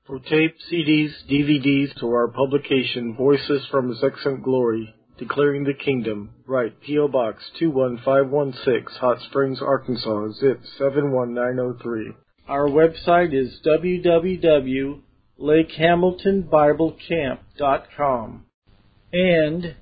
For tape, CDs, DVDs, to our publication, Voices from His Excellent Glory, Declaring the Kingdom, write P.O. Box 21516, Hot Springs, Arkansas, zip 71903. Our website is www.lakehamiltonbiblecamp.com and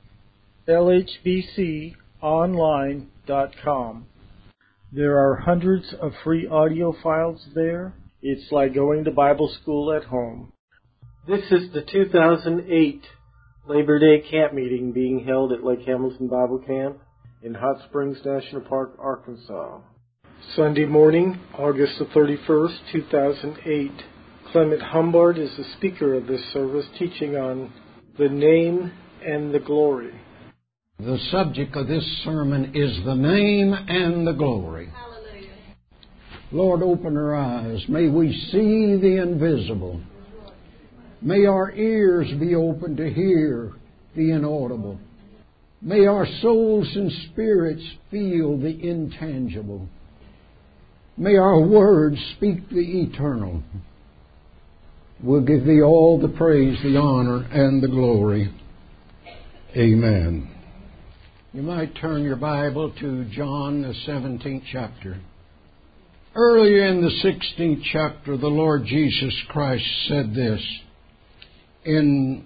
lhbconline.com. There are hundreds of free audio files there. It's like going to Bible school at home. This is the 2008 Labor Day camp meeting being held at Lake Hamilton Bible Camp in Hot Springs National Park, Arkansas. Sunday morning, August the 31st, 2008. Clement Humbard is the speaker of this service, teaching on the name and the glory. The subject of this sermon is the name and the glory. Hallelujah. Lord, open our eyes. May we see the invisible. May our ears be open to hear the inaudible. May our souls and spirits feel the intangible. May our words speak the eternal. We'll give Thee all the praise, the honor, and the glory. Amen. You might turn your Bible to John, the 17th chapter. Earlier in the 16th chapter, the Lord Jesus Christ said this in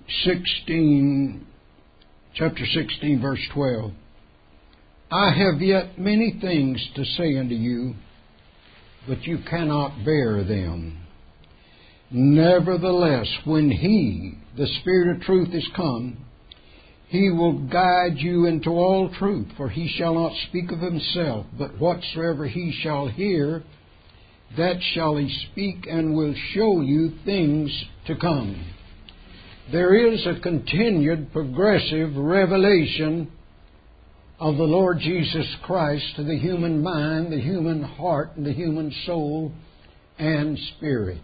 chapter 16, verse 12. I have yet many things to say unto you, but you cannot bear them. Nevertheless, when He, the Spirit of truth, is come, He will guide you into all truth, for He shall not speak of Himself, but whatsoever He shall hear, that shall He speak, and will show you things to come. There is a continued progressive revelation of the Lord Jesus Christ to the human mind, the human heart, and the human soul and spirit.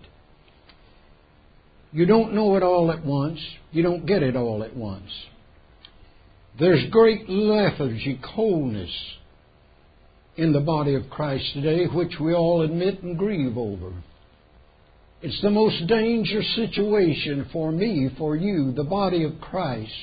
You don't know it all at once. You don't get it all at once. There's great lethargy, coldness in the body of Christ today, which we all admit and grieve over. It's the most dangerous situation for me, for you, the body of Christ,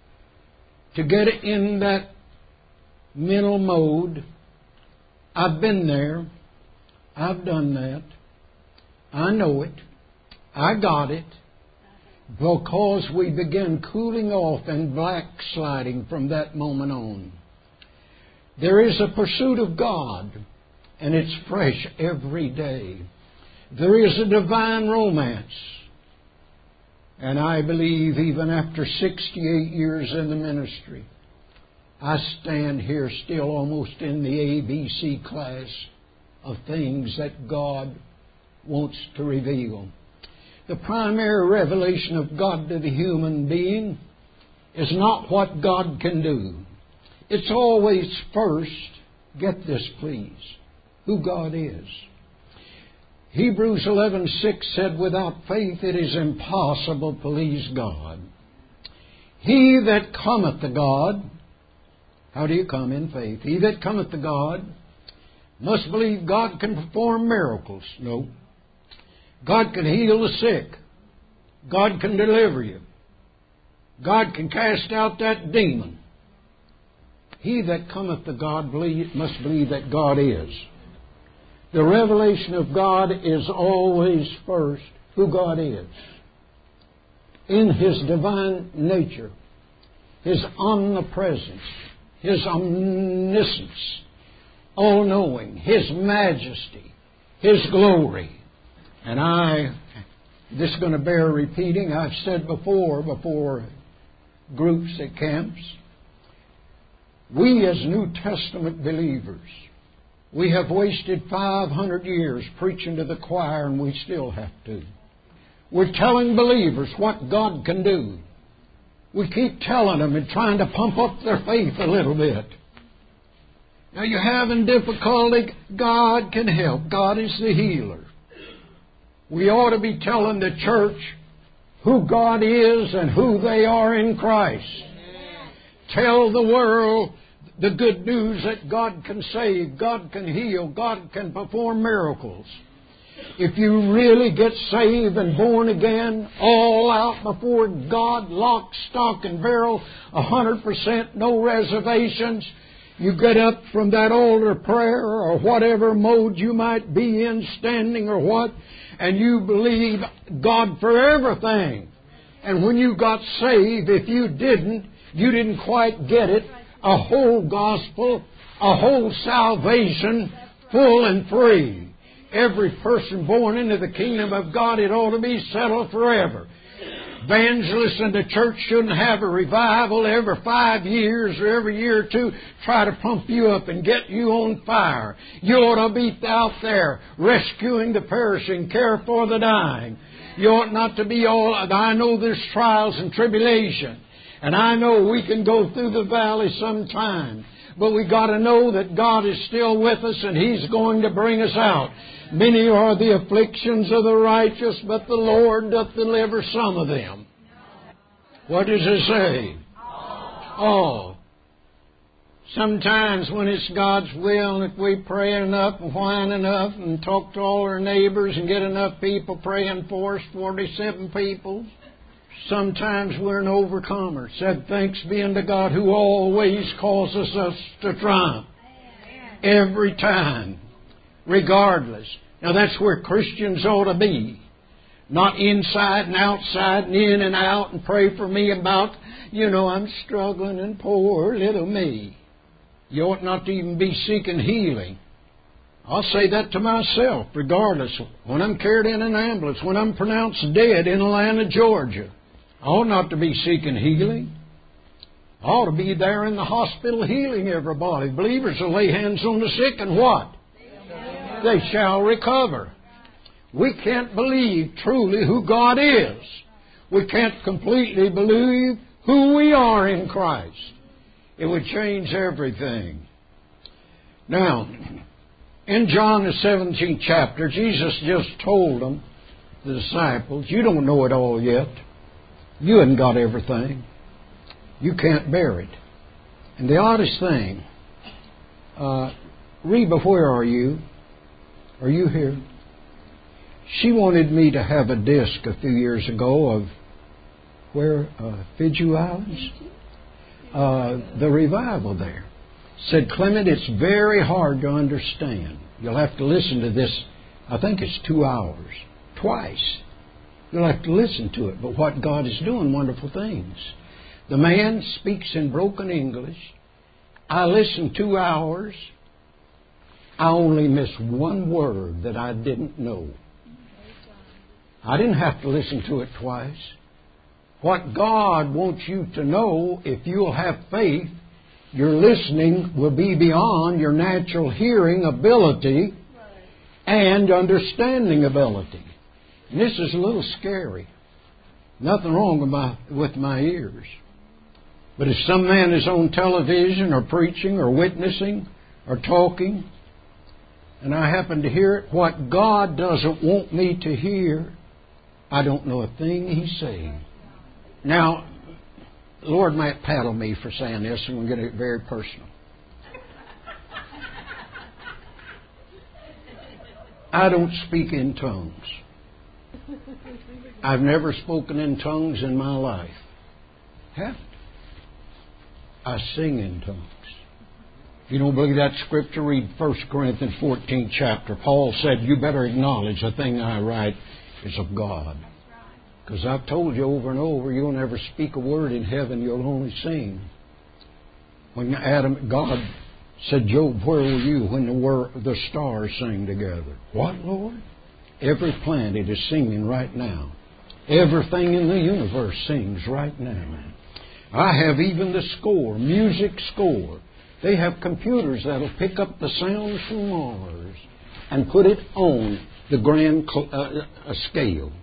to get in that mental mode. I've been there. I've done that. I know it. I got it. Because we begin cooling off and backsliding from that moment on. There is a pursuit of God, and it's fresh every day. There is a divine romance. And I believe even after 68 years in the ministry, I stand here still almost in the ABC class of things that God wants to reveal. The primary revelation of God to the human being is not what God can do. It's always first, get this please, who God is. Hebrews 11:6 said, without faith it is impossible to please God. He that cometh to God, how do you come in faith? He that cometh to God must believe God can perform miracles. No. God can heal the sick. God can deliver you. God can cast out that demon. He that cometh to God must believe that God is. The revelation of God is always first who God is. In His divine nature, His omnipresence, His omniscience, all-knowing, His majesty, His glory. And this is going to bear repeating. I've said before groups at camps, we as New Testament believers, we have wasted 500 years preaching to the choir, and we still have to. We're telling believers what God can do. We keep telling them and trying to pump up their faith a little bit. Now you're having difficulty, God can help. God is the healer. We ought to be telling the church who God is and who they are in Christ. Amen. Tell the world the good news that God can save, God can heal, God can perform miracles. If you really get saved and born again, all out before God, lock, stock, and barrel, 100%, no reservations, you get up from that altar prayer or whatever mode you might be in, standing or what, and you believe God for everything. And when you got saved, if you didn't quite get it, a whole gospel, a whole salvation, full and free. Every person born into the kingdom of God, it ought to be settled forever. Evangelists in the church shouldn't have a revival every 5 years or every year or two, try to pump you up and get you on fire. You ought to be out there rescuing the perishing, care for the dying. You ought not to be all, I know there's trials and tribulation, and I know we can go through the valley sometime, but we got to know that God is still with us and He's going to bring us out. Many are the afflictions of the righteous, but the Lord doth deliver some of them. What does it say? All. Sometimes when it's God's will, if we pray enough and whine enough and talk to all our neighbors and get enough people praying for us, 47 people, sometimes we're an overcomer. Said, thanks be unto God who always causes us to triumph. Every time. Regardless. Now that's where Christians ought to be. Not inside and outside and in and out and pray for me about, I'm struggling and poor little me. You ought not to even be seeking healing. I'll say that to myself, regardless. When I'm carried in an ambulance, when I'm pronounced dead in Atlanta, Georgia, I ought not to be seeking healing. I ought to be there in the hospital healing everybody. Believers will lay hands on the sick and what? They shall recover. We can't believe truly who God is. We can't completely believe who we are in Christ. It would change everything. Now, in John the 17th chapter, Jesus just told them, the disciples, you don't know it all yet. You haven't got everything. You can't bear it. And the oddest thing, Reba, where are you? Are you here? She wanted me to have a disc a few years ago of Fiji Islands? The revival there. Said, Clement, it's very hard to understand. You'll have to listen to this. I think it's 2 hours. Twice. You'll have to listen to it. But what God is doing, wonderful things. The man speaks in broken English. I listened 2 hours. I only missed one word that I didn't know. I didn't have to listen to it twice. What God wants you to know, if you'll have faith, your listening will be beyond your natural hearing ability and understanding ability. And this is a little scary. Nothing wrong with my ears. But if some man is on television or preaching or witnessing or talking, and I happen to hear it, what God doesn't want me to hear, I don't know a thing He's saying. Now, the Lord might paddle me for saying this, and we'll get it very personal. I don't speak in tongues. I've never spoken in tongues in my life. Haven't. I sing in tongues. If you don't believe that scripture, read 1 Corinthians 14th chapter. Paul said, you better acknowledge the thing I write is of God. Because I've told you over and over, you'll never speak a word in heaven, you'll only sing. When God said, Job, where were you when the stars sang together? What, Lord? Every planet is singing right now. Everything in the universe sings right now. I have even the score, music score. They have computers that'll pick up the sounds from Mars and put it on the grand scale.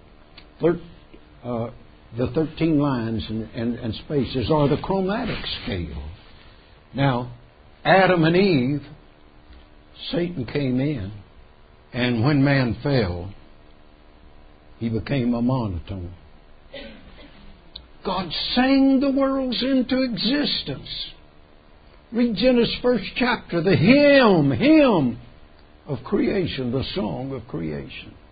The 13 lines and spaces are the chromatic scale. Now, Adam and Eve, Satan came in, and when man fell, he became a monotone. God sang the worlds into existence. Read Genesis 1st chapter, the hymn of creation, the song of creation.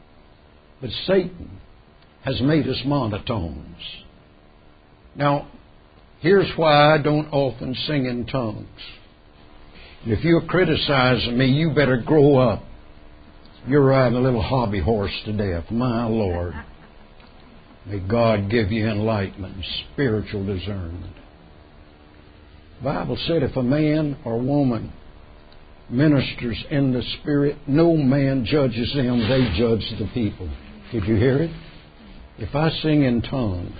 But Satan has made us monotones. Now, here's why I don't often sing in tongues. If you're criticizing me, you better grow up. You're riding a little hobby horse to death. My Lord. May God give you enlightenment and spiritual discernment. The Bible said if a man or woman ministers in the Spirit, no man judges them, they judge the people. Did you hear it? If I sing in tongues,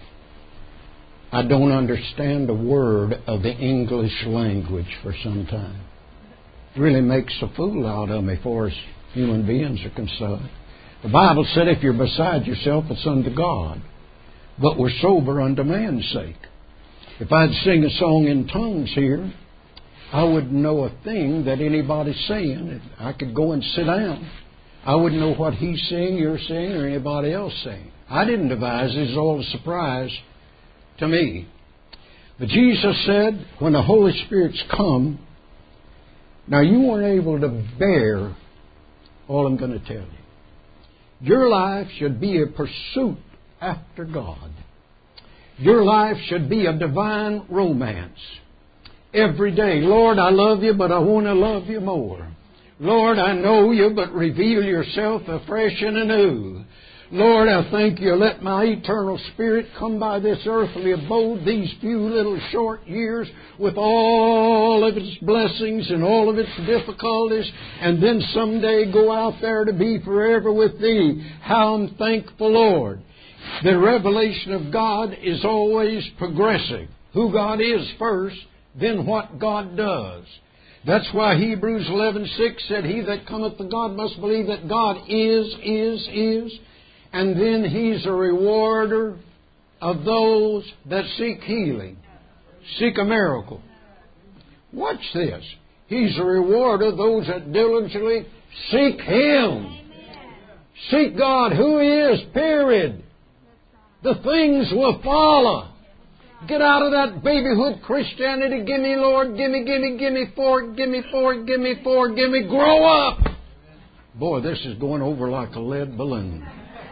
I don't understand a word of the English language for some time. It really makes a fool out of me as far as human beings are concerned. The Bible said if you're beside yourself, it's unto God. But we're sober unto man's sake. If I'd sing a song in tongues here, I wouldn't know a thing that anybody's saying. I could go and sit down. I wouldn't know what he's saying, you're saying, or anybody else saying. I didn't devise it. It's all a surprise to me. But Jesus said, when the Holy Spirit's come, now you weren't able to bear all I'm going to tell you. Your life should be a pursuit after God. Your life should be a divine romance. Every day, Lord, I love you, but I want to love you more. Lord, I know you, but reveal yourself afresh and anew. Lord, I thank you. Let my eternal spirit come by this earthly abode, these few little short years, with all of its blessings and all of its difficulties, and then someday go out there to be forever with Thee. How I'm thankful, Lord. The revelation of God is always progressive. Who God is first, then what God does. That's why Hebrews 11:6 said, He that cometh to God must believe that God is. And then He's a rewarder of those that seek healing, seek a miracle. Watch this. He's a rewarder of those that diligently seek Him. Seek God, who He is, period. The things will follow. Get out of that babyhood Christianity. Give me, Lord, give me four, give me four, give me four, give me. Grow up. Boy, this is going over like a lead balloon.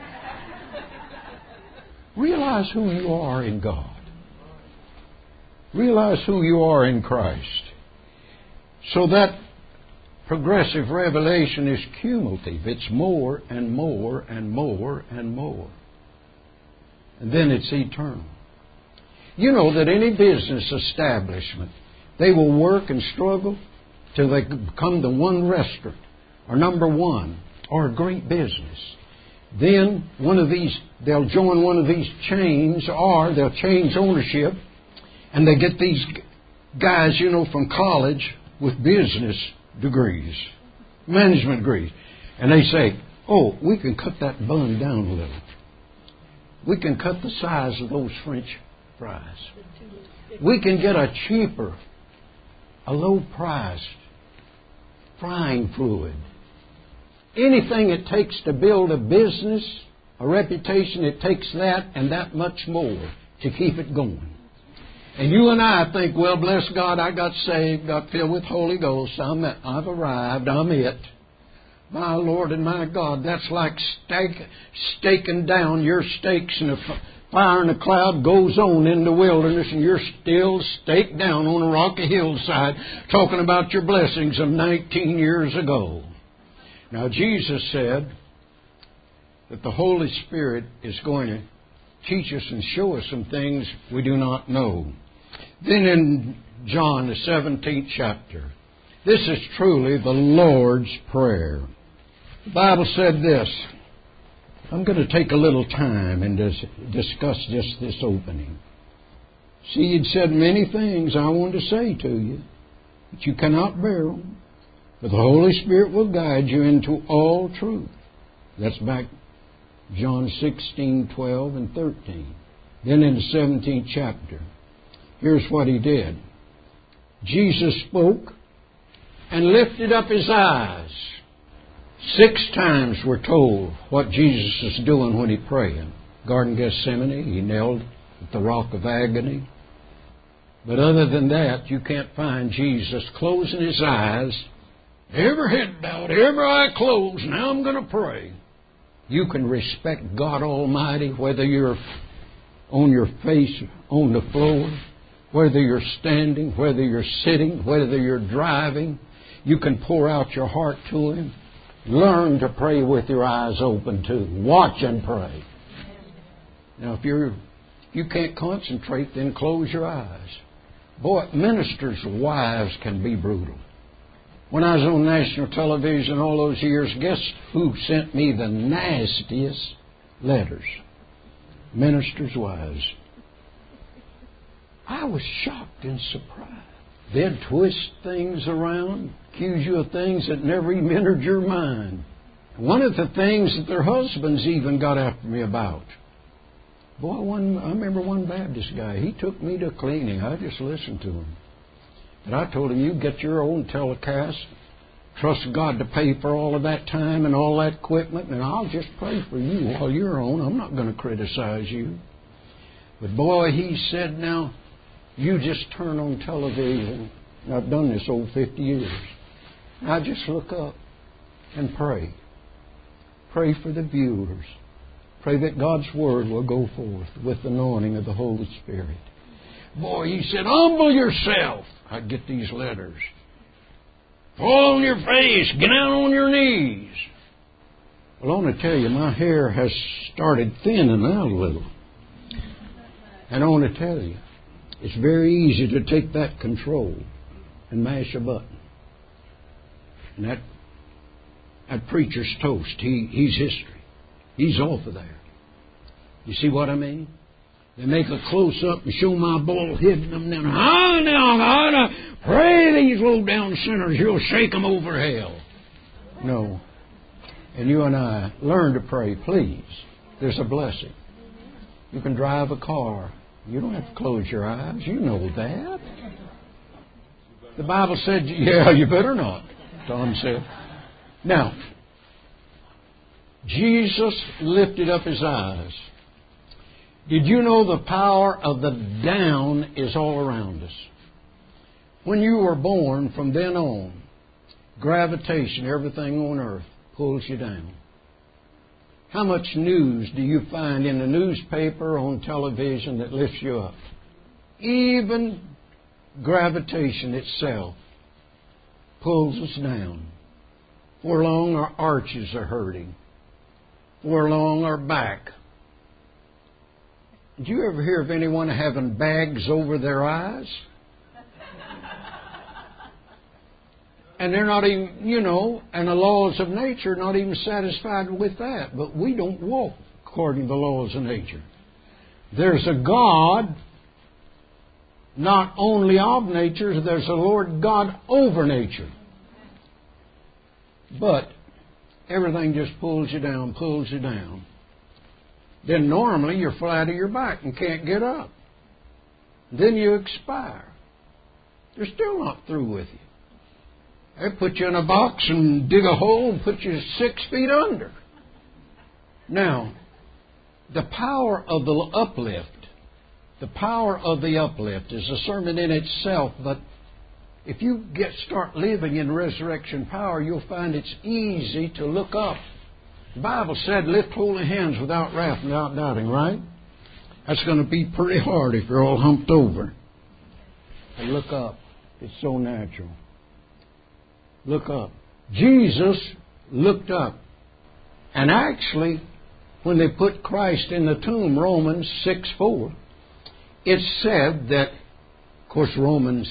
Realize who you are in God. Realize who you are in Christ. So that progressive revelation is cumulative. It's more and more and more and more. And then it's eternal. You know that any business establishment, they will work and struggle till they become the one restaurant or number one or a great business. Then they'll join one of these chains, or they'll change ownership, and they get these guys, from college with business degrees, management degrees. And they say, oh, we can cut that bun down a little. We can cut the size of those French fries. We can get a cheaper, a low-priced frying fluid. Anything it takes to build a business, a reputation, it takes that and that much more to keep it going. And you and I think, well, bless God, I got saved, got filled with Holy Ghost, I've arrived, I'm it. My Lord and my God, that's like staking down your stakes in a fire in a cloud goes on in the wilderness, and you're still staked down on a rocky hillside talking about your blessings of 19 years ago. Now, Jesus said that the Holy Spirit is going to teach us and show us some things we do not know. Then in John, the 17th chapter, this is truly the Lord's Prayer. The Bible said this. I'm going to take a little time and discuss just this opening. See, you'd said many things I wanted to say to you, but you cannot bear them. But the Holy Spirit will guide you into all truth. That's back John 16:12 and 13. Then in the 17th chapter, here's what He did. Jesus spoke and lifted up His eyes. 6 times we're told what Jesus is doing when He prayed. Garden of Gethsemane, He knelt at the rock of agony. But other than that, you can't find Jesus closing His eyes, every head bowed, every eye closed, now I'm going to pray. You can respect God Almighty whether you're on your face on the floor, whether you're standing, whether you're sitting, whether you're driving. You can pour out your heart to Him. Learn to pray with your eyes open too. Watch and pray. Now, if you can't concentrate, then close your eyes. Boy, ministers' wives can be brutal. When I was on national television all those years, guess who sent me the nastiest letters? Ministers' wives. I was shocked and surprised. They'd twist things around, accuse you of things that never even entered your mind. One of the things that their husbands even got after me about. Boy, I remember one Baptist guy, he took me to cleaning. I just listened to him. And I told him, you get your own telecast, trust God to pay for all of that time and all that equipment, and I'll just pray for you while you're on. I'm not going to criticize you. But boy, he said, now, you just turn on television. And I've done this over 50 years. I just look up and pray. Pray for the viewers. Pray that God's Word will go forth with the anointing of the Holy Spirit. Boy, he said, humble yourself. I'd get these letters. Fall on your face. Get down on your knees. Well, I want to tell you, my hair has started thinning out a little. And I want to tell you, it's very easy to take that control and mash a button. And that preacher's toast. He's history. He's off of there. You see what I mean? They make a close-up and show my bald head and them down. Now, God, pray these low-down sinners. You'll shake them over hell. No. And you and I learn to pray, please. There's a blessing. You can drive a car. You don't have to close your eyes. You know that. The Bible said, yeah, you better not, Tom said. Now, Jesus lifted up His eyes. Did you know the power of the down is all around us? When you were born, from then on, gravitation, everything on earth, pulls you down. How much news do you find in the newspaper, on television that lifts you up? Even gravitation itself pulls us down. Before long, our arches are hurting. Before long, our back. Did you ever hear of anyone having bags over their eyes? And they're not even, and the laws of nature are not even satisfied with that. But we don't walk according to the laws of nature. There's a God, not only of nature, there's a Lord God over nature. But everything just pulls you down, pulls you down. Then normally you're flat on your back and can't get up. Then you expire. They're still not through with you. They put you in a box and dig a hole and put you 6 feet under. Now, the power of the uplift is a sermon in itself, but if you start living in resurrection power, you'll find it's easy to look up. The Bible said, lift holy hands without wrath, without doubting, right? That's going to be pretty hard if you're all humped over. And look up. It's so natural. Look up. Jesus looked up. And actually, when they put Christ in the tomb, Romans 6:4, it said that, of course, Romans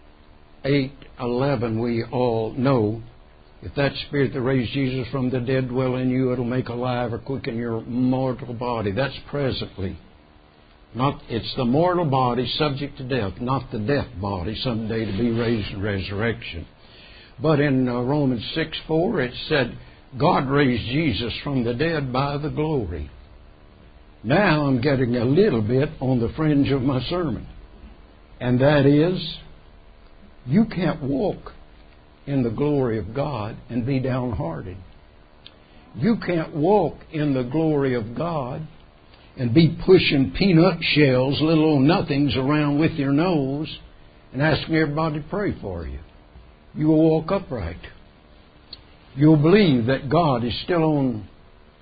8:11, we all know, if that Spirit that raised Jesus from the dead dwell in you, it'll make alive or quicken your mortal body. That's presently. It's the mortal body subject to death, not the death body someday to be raised in resurrection. But in Romans 6:4, it said, God raised Jesus from the dead by the glory. Now I'm getting a little bit on the fringe of my sermon. And that is, you can't walk in the glory of God and be downhearted. You can't walk in the glory of God and be pushing peanut shells, little old nothings around with your nose and asking everybody to pray for you. You will walk upright. You'll believe that God is still on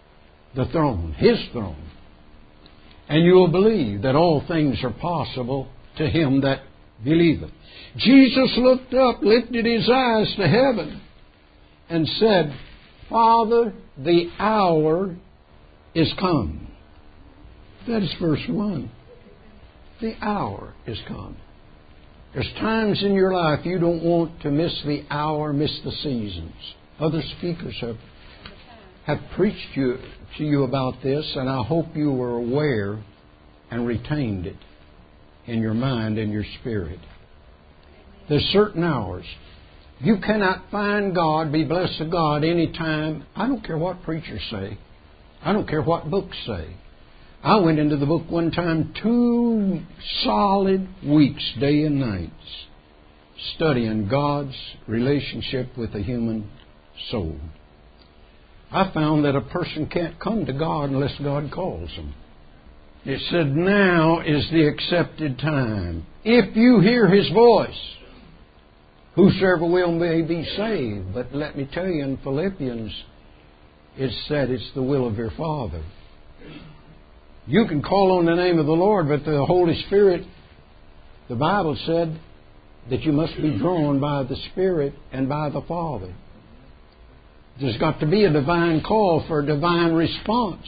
the throne, His throne. And you will believe that all things are possible to him that believeth. Jesus looked up, lifted His eyes to heaven, and said, Father, the hour is come. That is verse 1. The hour is come. There's times in your life you don't want to miss the hour, miss the seasons. Other speakers have preached to you about this, and I hope you were aware and retained it in your mind and your spirit. There's certain hours. You cannot find God, be blessed to God, any time. I don't care what preachers say. I don't care what books say. I went into the book one time 2 solid weeks, day and nights, studying God's relationship with the human soul. I found that a person can't come to God unless God calls them. It said, now is the accepted time. If you hear His voice, whosoever will may be saved. But let me tell you, in Philippians, it said it's the will of your Father. You can call on the name of the Lord, but the Holy Spirit, the Bible said that you must be drawn by the Spirit and by the Father. There's got to be a divine call for a divine response.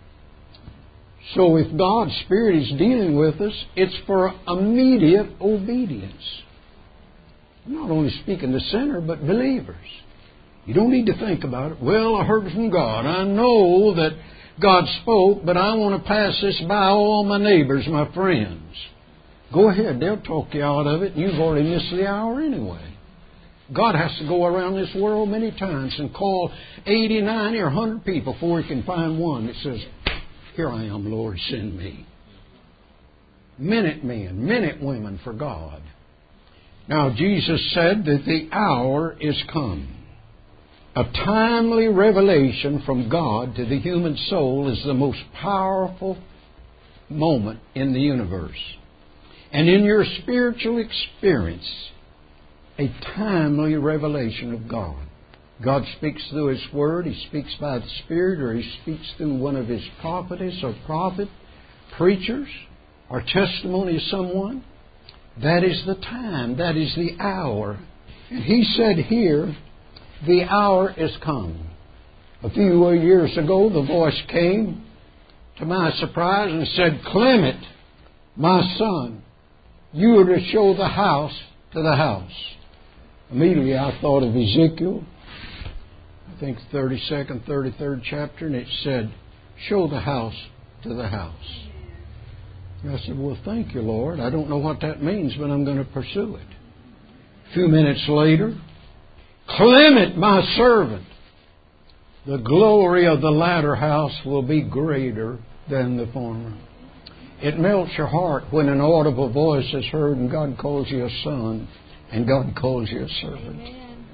So if God's Spirit is dealing with us, it's for immediate obedience. I'm not only speaking to sinners, but believers. You don't need to think about it. Well, I heard from God. I know that God spoke, but I want to pass this by all my neighbors, my friends. Go ahead. They'll talk you out of it. You've already missed the hour anyway. God has to go around this world many times and call 80, 90, or 100 people before He can find one that says, here I am, Lord, send me. Minute men, minute women for God. Now, Jesus said that the hour is come. A timely revelation from God to the human soul is the most powerful moment in the universe. And in your spiritual experience, a timely revelation of God. God speaks through His Word, He speaks by the Spirit, or He speaks through one of His prophetess or prophet, preachers, or testimony of someone. That is the time. That is the hour. And He said here, the hour is come. A few years ago, the voice came, to my surprise, and said, Clement, my son, you are to show the house to the house. Immediately I thought of Ezekiel, I think 32nd, 33rd chapter, and it said, show the house to the house. And I said, well, thank you, Lord. I don't know what that means, but I'm going to pursue it. A few minutes later, Clement, my servant, the glory of the latter house will be greater than the former. It melts your heart when an audible voice is heard and God calls you a son and God calls you a servant.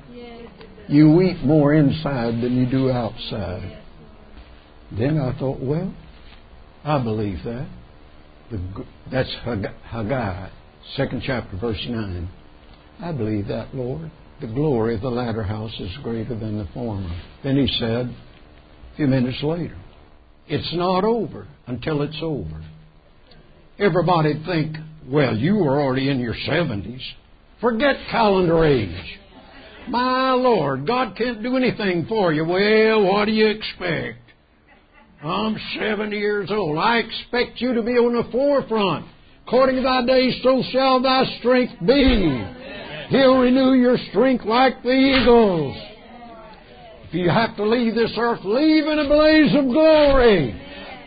You weep more inside than you do outside. Then I thought, well, I believe that. That's Haggai, 2nd chapter, verse 9. I believe that, Lord. The glory of the latter house is greater than the former. Then He said, a few minutes later, it's not over until it's over. Everybody think, well, you were already in your 70s. Forget calendar age. My Lord, God can't do anything for you. Well, what do you expect? I'm 70 years old. I expect you to be on the forefront. According to thy days, so shall thy strength be. He'll renew your strength like the eagles. If you have to leave this earth, leave in a blaze of glory.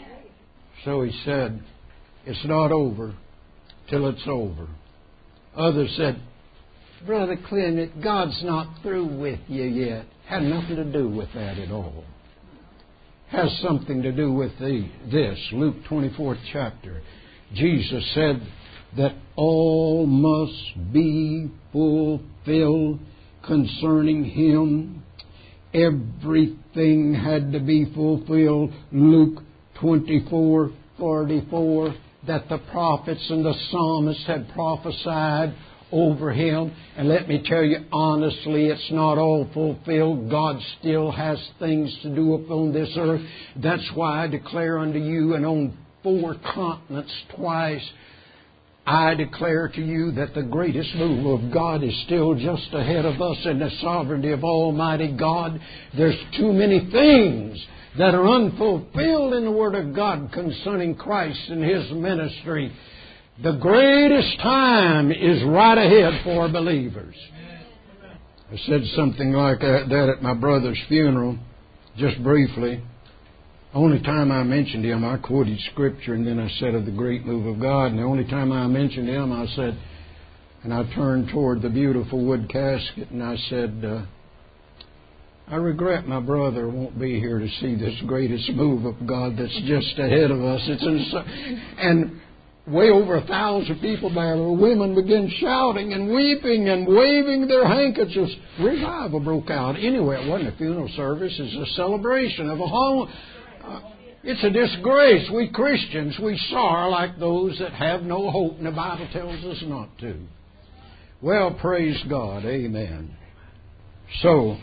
So He said, it's not over till it's over. Others said, Brother Clement, God's not through with you yet. Had nothing to do with that at all. Has something to do with this. Luke 24th chapter. Jesus said that all must be fulfilled concerning Him. Everything had to be fulfilled. Luke 24:44, that the prophets and the psalmists had prophesied over him. And let me tell you honestly, it's not all fulfilled. God still has things to do upon this earth. That's why I declare unto you, and on 4 continents twice, I declare to you that the greatest move of God is still just ahead of us in the sovereignty of Almighty God. There's too many things that are unfulfilled in the Word of God concerning Christ and His ministry. The greatest time is right ahead for believers. I said something like that at my brother's funeral, just briefly. Only time I mentioned him, I quoted Scripture, and then I said of the great move of God. And the only time I mentioned him, I said, and I turned toward the beautiful wood casket, and I said, I regret my brother won't be here to see this greatest move of God that's just ahead of us. And way over 1,000 people there, the women began shouting and weeping and waving their handkerchiefs. Revival broke out. Anyway, it wasn't a funeral service. It's a celebration of a home. It's a disgrace. We Christians, we sorrow like those that have no hope, and the Bible tells us not to. Well, praise God. Amen. So,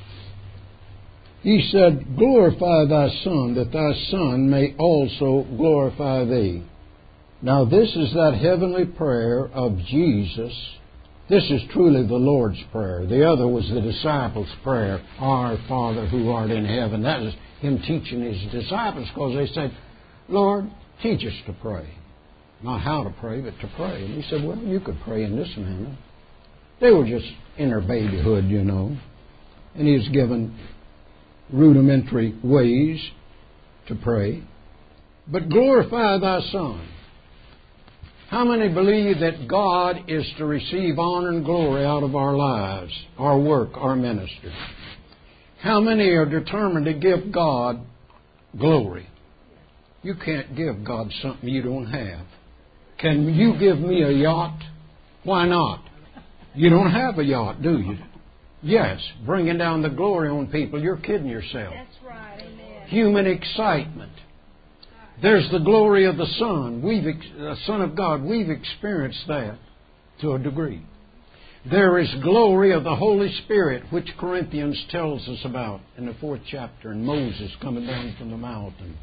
He said, glorify thy Son, that thy Son may also glorify thee. Now, this is that heavenly prayer of Jesus. This is truly the Lord's Prayer. The other was the disciples' prayer, Our Father who art in heaven. That was Him teaching His disciples, because they said, Lord, teach us to pray. Not how to pray, but to pray. And He said, well, you could pray in this manner. They were just in their babyhood, you know. And He was given rudimentary ways to pray. But glorify thy Son. How many believe that God is to receive honor and glory out of our lives, our work, our ministry? How many are determined to give God glory? You can't give God something you don't have. Can you give me a yacht? Why not? You don't have a yacht, do you? Yes, bringing down the glory on people. You're kidding yourself. That's right. Amen. Human excitement. There's the glory of the Son. The Son of God. We've experienced that to a degree. There is glory of the Holy Spirit, which Corinthians tells us about in the 4th chapter, and Moses coming down from the mountain.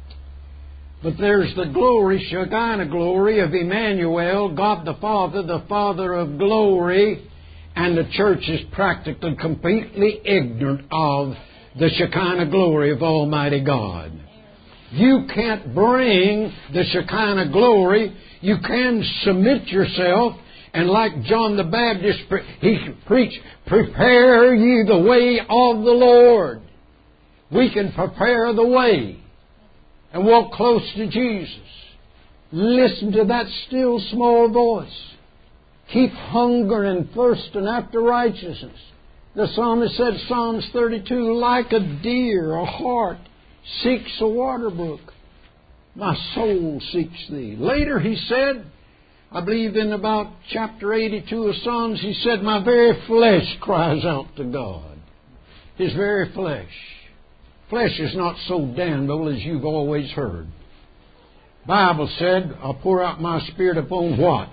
But there's the glory, Shekinah glory of Emmanuel, God the Father of glory, and the church is practically completely ignorant of the Shekinah glory of Almighty God. You can't bring the Shekinah glory. You can submit yourself, and like John the Baptist, he preached, prepare ye the way of the Lord. We can prepare the way and walk close to Jesus. Listen to that still small voice. Keep hungering and thirsting after righteousness. The psalmist said, Psalms 32, like a deer, a hart seeks a water brook. My soul seeks thee. Later he said, I believe in about chapter 82 of Psalms, he said, my very flesh cries out to God. His very flesh. Flesh is not so damnable as you've always heard. Bible said, I'll pour out my Spirit upon what?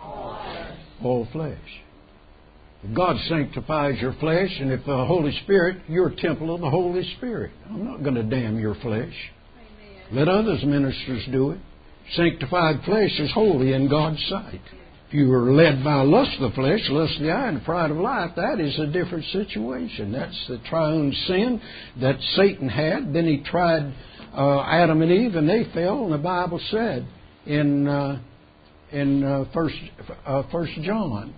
All flesh. God sanctifies your flesh, and if the Holy Spirit, you're a temple of the Holy Spirit. I'm not going to damn your flesh. Amen. Let others ministers do it. Sanctified flesh is holy in God's sight. If you are led by lust of the flesh, lust of the eye, and the pride of life, that is a different situation. That's the triune sin that Satan had. Then he tried Adam and Eve, and they fell. And the Bible said in 1 John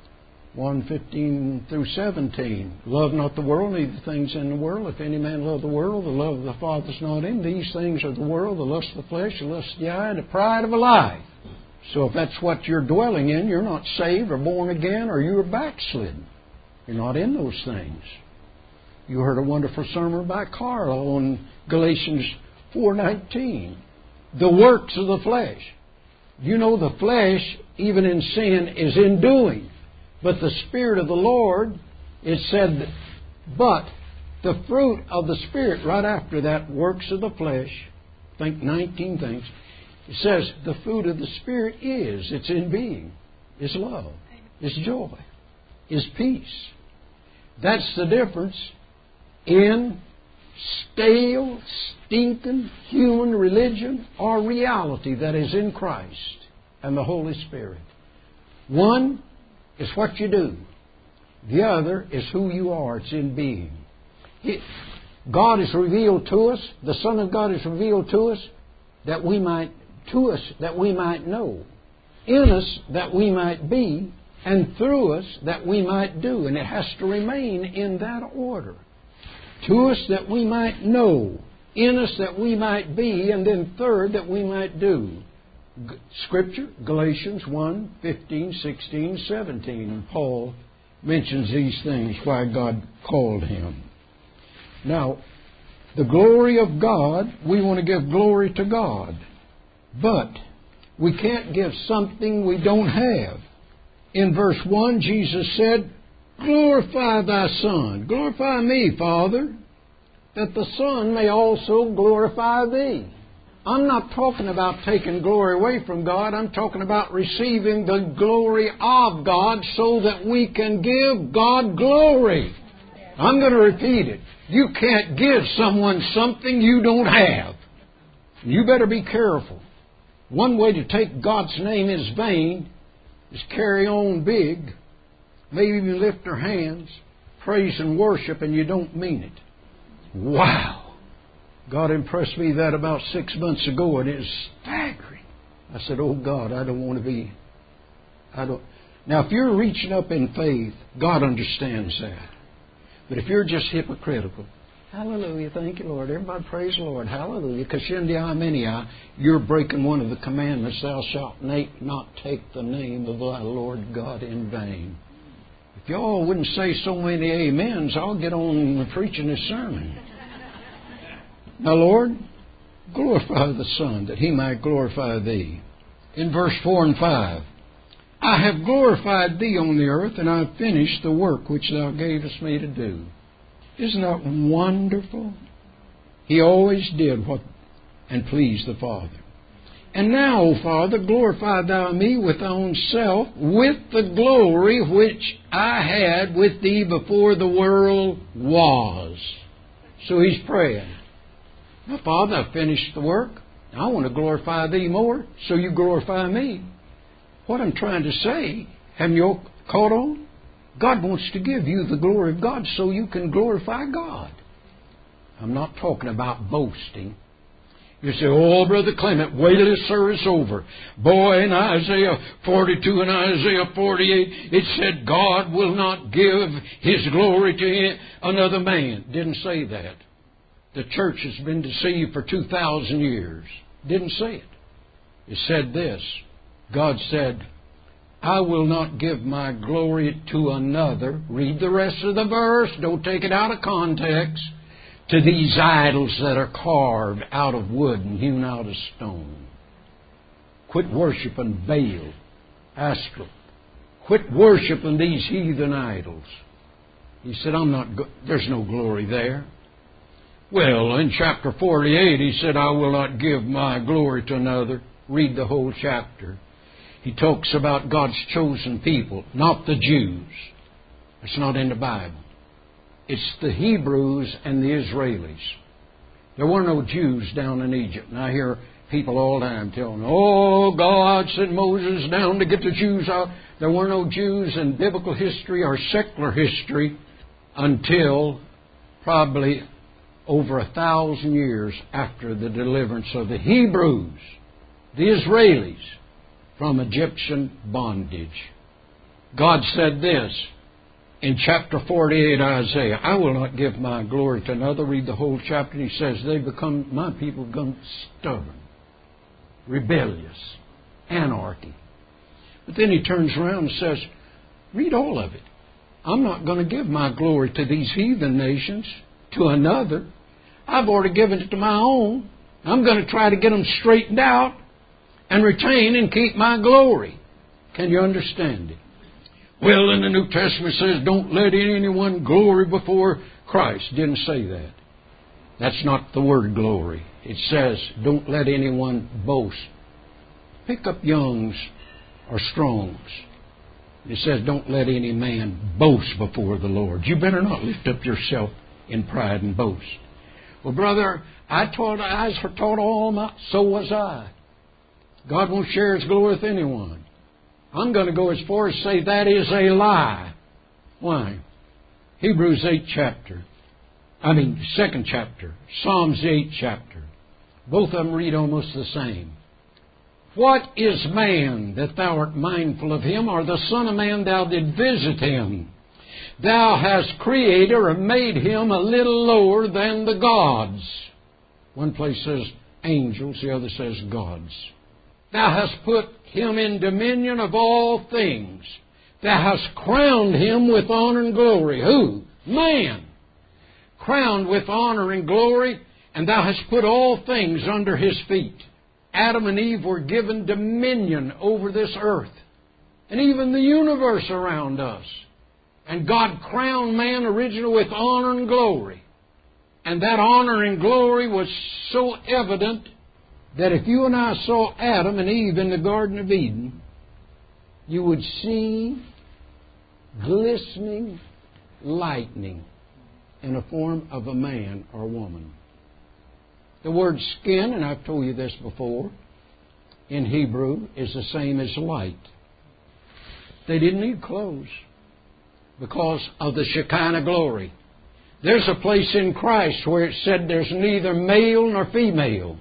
1:15 through 17, love not the world, neither things in the world. If any man love the world, the love of the Father is not in him. These things are the world, the lust of the flesh, the lust of the eye, and the pride of life. So if that's what you're dwelling in, you're not saved or born again, or you're backslidden. You're not in those things. You heard a wonderful sermon by Carl on Galatians 4:19. The works of the flesh. You know the flesh, even in sin, is in doing. But the Spirit of the Lord, it said, but the fruit of the Spirit, right after that, works of the flesh, think 19 things. It says the fruit of the Spirit it's in being, is love. is joy, is peace. That's the difference in stale, stinking human religion or reality that is in Christ and the Holy Spirit. One is what you do. The other is who you are. It's in being. God is revealed to us, the Son of God is revealed to us that we might know, in us that we might be, and through us that we might do. And it has to remain in that order. To us that we might know, in us that we might be, and then third that we might do. Scripture, Galatians 1, 15, 16, 17. And Paul mentions these things, why God called him. Now, the glory of God, we want to give glory to God. But we can't give something we don't have. In verse 1, Jesus said, glorify thy Son. Glorify me, Father, that the Son may also glorify thee. I'm not talking about taking glory away from God. I'm talking about receiving the glory of God so that we can give God glory. I'm going to repeat it. You can't give someone something you don't have. You better be careful. One way to take God's name is vain is carry on big, maybe even lift their hands, praise and worship, and you don't mean it. Wow! God impressed me that about 6 months ago, and it was staggering. I said, oh God, I don't want to be... Now, if you're reaching up in faith, God understands that. But if you're just hypocritical, hallelujah, thank you, Lord. Everybody praise the Lord. Hallelujah. Kashindiai, you're breaking one of the commandments. Thou shalt not take the name of thy Lord God in vain. If y'all wouldn't say so many amens, I'll get on preaching this sermon. Now, Lord, glorify the Son, that He might glorify Thee. In verse 4 and 5, I have glorified Thee on the earth, and I have finished the work which Thou gavest me to do. Isn't that wonderful? He always did what and pleased the Father. And now, O Father, glorify Thou me with Thy own self, with the glory which I had with Thee before the world was. So he's praying. Now, Father, I've finished the work. I want to glorify Thee more, so you glorify me. What I'm trying to say, haven't you all caught on? God wants to give you the glory of God so you can glorify God. I'm not talking about boasting. You say, oh, Brother Clement, wait till this service is over. Boy, in Isaiah 42 and Isaiah 48, it said God will not give His glory to another man. Didn't say that. The church has been deceived for 2,000 years. Didn't say it. It said this. God said, I will not give my glory to another. Read the rest of the verse. Don't take it out of context. To these idols that are carved out of wood and hewn out of stone. Quit worshiping Baal, Astra. Quit worshiping these heathen idols. He said, there's no glory there. Well, in chapter 48, he said, I will not give my glory to another. Read the whole chapter. He talks about God's chosen people, not the Jews. It's not in the Bible. It's the Hebrews and the Israelis. There were no Jews down in Egypt. And I hear people all the time telling, oh, God sent Moses down to get the Jews out. There were no Jews in biblical history or secular history until probably over 1,000 years after the deliverance of the Hebrews, the Israelis, from Egyptian bondage. God said this in chapter 48, Isaiah, I will not give my glory to another. Read the whole chapter. He says, my people become stubborn, rebellious, anarchy. But then he turns around and says, read all of it. I'm not going to give my glory to these heathen nations, to another. I've already given it to my own. I'm going to try to get them straightened out and retain and keep my glory. Can you understand it? Well, in the New Testament it says, don't let anyone glory before Christ. Didn't say that. That's not the word glory. It says, don't let anyone boast. Pick up Young's or Strong's. It says, don't let any man boast before the Lord. You better not lift up yourself in pride and boast. Well, brother, I was taught all my, so was I. God won't share His glory with anyone. I'm going to go as far as say that is a lie. Why? Hebrews 2nd chapter. Psalms 8th chapter. Both of them read almost the same. What is man that thou art mindful of him, or the son of man thou did visit him? Thou hast created or made him a little lower than the gods. One place says angels, the other says gods. Thou hast put him in dominion of all things. Thou hast crowned him with honor and glory. Who? Man. Crowned with honor and glory, and thou hast put all things under his feet. Adam and Eve were given dominion over this earth and even the universe around us. And God crowned man originally with honor and glory. And that honor and glory was so evident that if you and I saw Adam and Eve in the Garden of Eden, you would see glistening lightning in the form of a man or woman. The word skin, and I've told you this before, in Hebrew is the same as light. They didn't need clothes because of the Shekinah glory. There's a place in Christ where it said there's neither male nor female.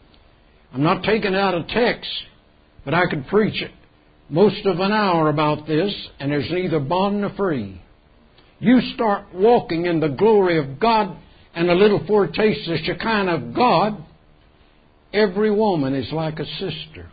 I'm not taking out a text, but I could preach most of an hour about this, and there's neither bond nor free. You start walking in the glory of God and a little foretaste of the Shekinah of God, every woman is like a sister,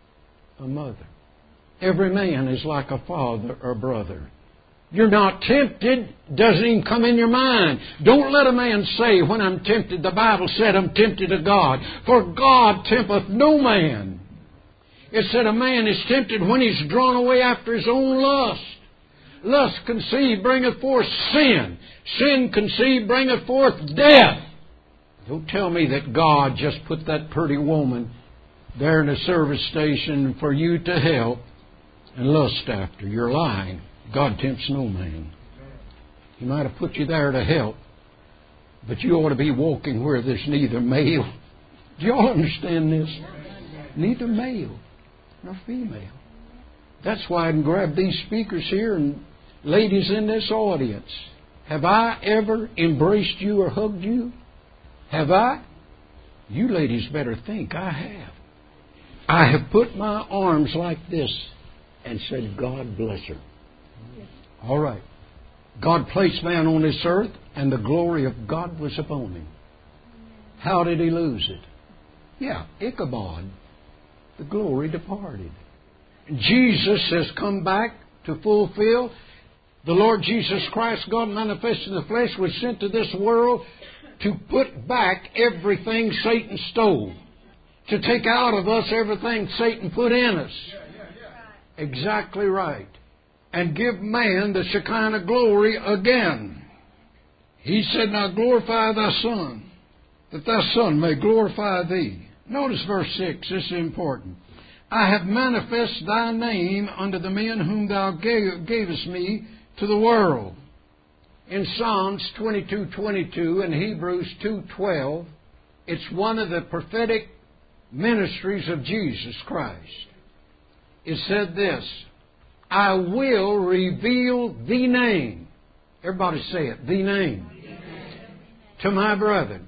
a mother. Every man is like a father or brother. You're not tempted, doesn't even come in your mind. Don't let a man say, when I'm tempted, the Bible said I'm tempted of God. For God tempteth no man. It said a man is tempted when he's drawn away after his own lust. Lust conceived bringeth forth sin. Sin conceived bringeth forth death. Don't tell me that God just put that pretty woman there in a service station for you to help and lust after. You're lying. God tempts no man. He might have put you there to help, but you ought to be walking where there's neither male. Do you all understand this? Neither male nor female. That's why I can grab these speakers here and ladies in this audience. Have I ever embraced you or hugged you? Have I? You ladies better think I have. I have put my arms like this and said, God bless her. All right. God placed man on this earth, and the glory of God was upon him. How did he lose it? Yeah, Ichabod. The glory departed. Jesus has come back to fulfill. The Lord Jesus Christ, God manifested in the flesh, was sent to this world to put back everything Satan stole. To take out of us everything Satan put in us. Exactly right. And give man the Shekinah glory again. He said, now glorify thy Son, that thy Son may glorify thee. Notice verse 6, this is important. I have manifest thy name unto the men whom thou gavest me to the world. In Psalms 22:22 and Hebrews 2:12, it's one of the prophetic ministries of Jesus Christ. It said this, I will reveal the name. Everybody say it, the name. To my brethren.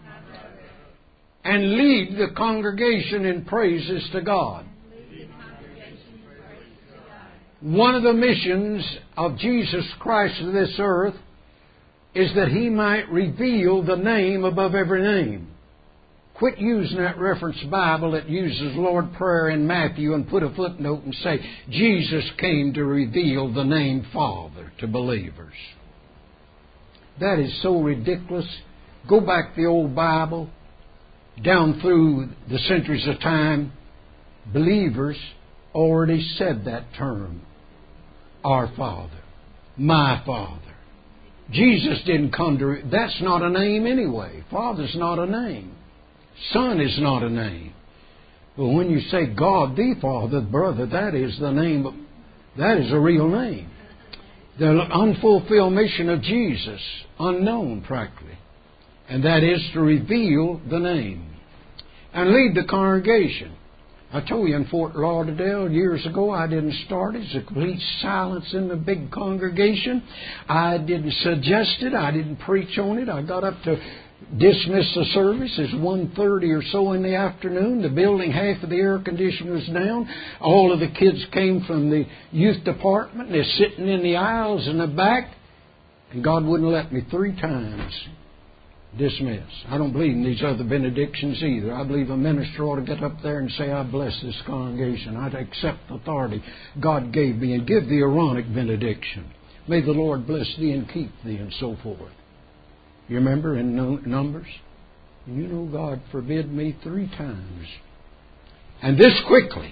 And lead the congregation in praises to God. One of the missions of Jesus Christ to this earth is that He might reveal the name above every name. Quit using that reference Bible that uses Lord Prayer in Matthew and put a footnote and say, Jesus came to reveal the name Father to believers. That is so ridiculous. Go back to the old Bible, down through the centuries of time, believers already said that term. Our Father, my Father. Jesus didn't come to... That's not a name anyway. Father's not a name. Son is not a name. But when you say God the Father, brother, that is the name That is a real name. The unfulfilled mission of Jesus, unknown practically. And that is to reveal the name and lead the congregation. I told you in Fort Lauderdale years ago, I didn't start it. It's a complete silence in the big congregation. I didn't suggest it. I didn't preach on it. I got up to dismiss the service. It's 1:30 or so in the afternoon. The building, half of the air conditioner was down. All of the kids came from the youth department. They're sitting in the aisles in the back. And God wouldn't let me 3 times dismiss. I don't believe in these other benedictions either. I believe a minister ought to get up there and say, I bless this congregation. I accept the authority God gave me, and give the Aaronic benediction. May the Lord bless thee and keep thee, and so forth. You remember in Numbers? You know God forbid me 3 times. And this quickly,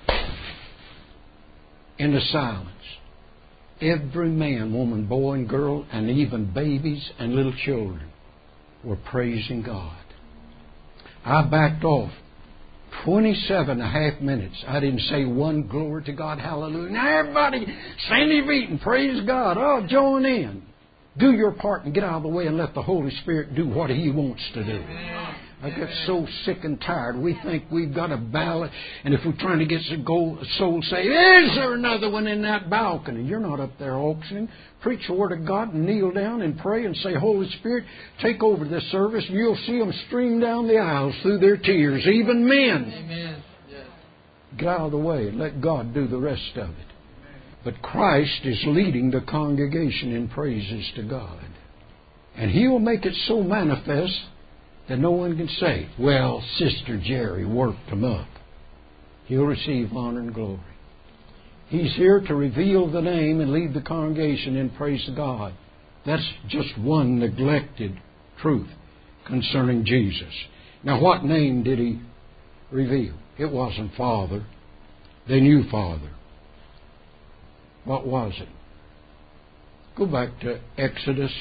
in the silence, every man, woman, boy, and girl, and even babies and little children were praising God. I backed off 27 and a half minutes. I didn't say one glory to God, hallelujah. Now everybody, stand your feet and praise God. Oh, join in. Do your part and get out of the way and let the Holy Spirit do what He wants to do. I get so sick and tired. We think we've got a ballot, and if we're trying to get a soul say, is there another one in that balcony? You're not up there auctioning. Preach the Word of God and kneel down and pray and say, Holy Spirit, take over this service. You'll see them stream down the aisles through their tears, even men. Amen. Yes. Get out of the way and let God do the rest of it. But Christ is leading the congregation in praises to God. And He will make it so manifest that no one can say, well, Sister Jerry worked them up. He'll receive honor and glory. He's here to reveal the name and lead the congregation in praise to God. That's just one neglected truth concerning Jesus. Now, what name did He reveal? It wasn't Father. They knew Father. What was it? Go back to Exodus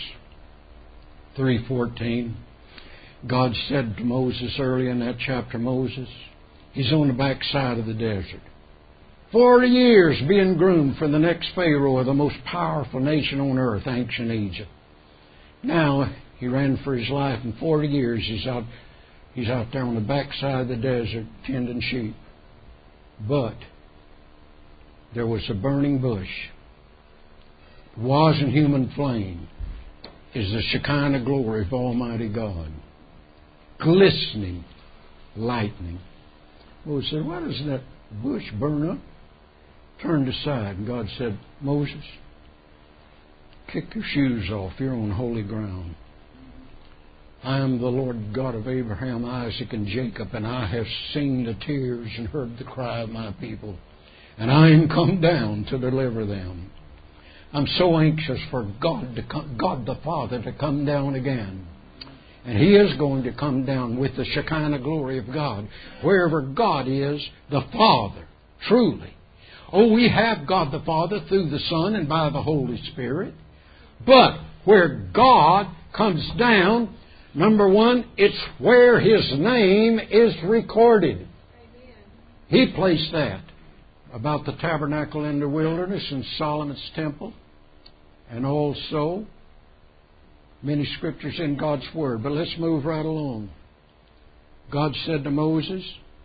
3:14. God said to Moses early in that chapter, Moses, he's on the backside of the desert. 40 years being groomed for the next Pharaoh of the most powerful nation on earth, ancient Egypt. Now he ran for his life, and 40 years he's out there on the backside of the desert tending sheep. But there was a burning bush. It wasn't human flame. It's the Shekinah glory of Almighty God. Glistening lightning. Moses said, why doesn't that bush burn up? Turned aside, and God said, Moses, kick your shoes off. You're on holy ground. I am the Lord God of Abraham, Isaac, and Jacob, and I have seen the tears and heard the cry of my people. And I am come down to deliver them. I'm so anxious for God the Father to come down again. And He is going to come down with the Shekinah glory of God. Wherever God is, the Father, truly. Oh, we have God the Father through the Son and by the Holy Spirit. But where God comes down, number one, it's where His name is recorded. Amen. He placed that about the tabernacle in the wilderness and Solomon's temple, and also many scriptures in God's Word. But let's move right along. God said to Moses,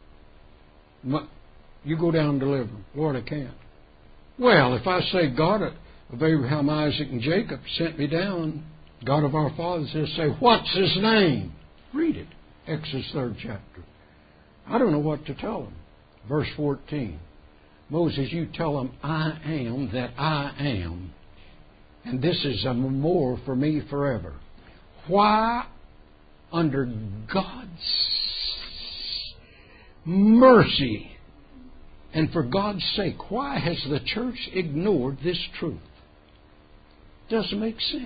you go down and deliver them. Lord, I can't. Well, if I say God of Abraham, Isaac, and Jacob sent me down, God of our fathers, he'll say, what's His name? Read it. Exodus 3rd chapter. I don't know what to tell them. Verse 14. Moses, you tell them, I am that I am. And this is a memorial for me forever. Why, under God's mercy and for God's sake, why has the church ignored this truth? Doesn't make sense.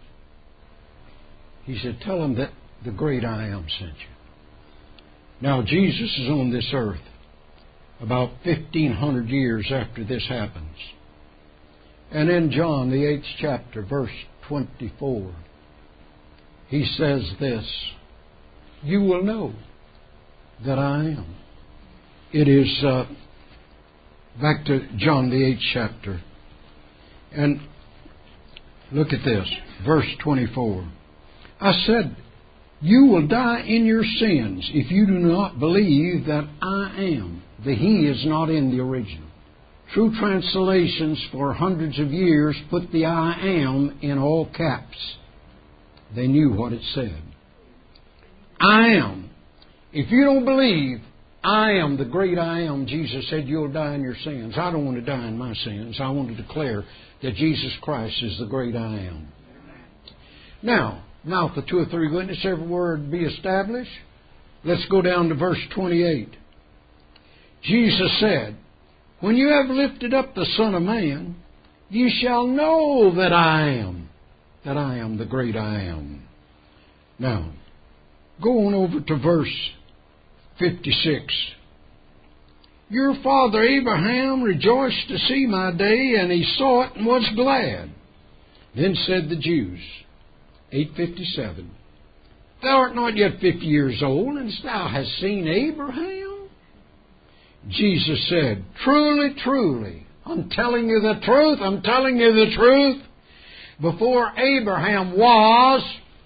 He said, tell them that the great I am sent you. Now, Jesus is on this earth about 1,500 years after this happens. And in John, the 8th chapter, verse 24, He says this, you will know that I am. It is Back to John, the 8th chapter. And look at this, verse 24. I said, you will die in your sins if you do not believe that I am. The He is not in the original. True translations for hundreds of years put the I am in all caps. They knew what it said. I am. If you don't believe I am the great I am, Jesus said, you'll die in your sins. I don't want to die in my sins. I want to declare that Jesus Christ is the great I am. Now, mouth of two or three witnesses, every word be established. Let's go down to verse 28. Jesus said, when you have lifted up the Son of Man, you shall know that I am the great I am. Now, go on over to verse 56. Your father Abraham rejoiced to see my day, and he saw it and was glad. Then said the Jews, 8:57, thou art not yet 50 years old, and thou hast seen Abraham? Jesus said, truly, truly, I'm telling you the truth, I'm telling you the truth. Before Abraham was,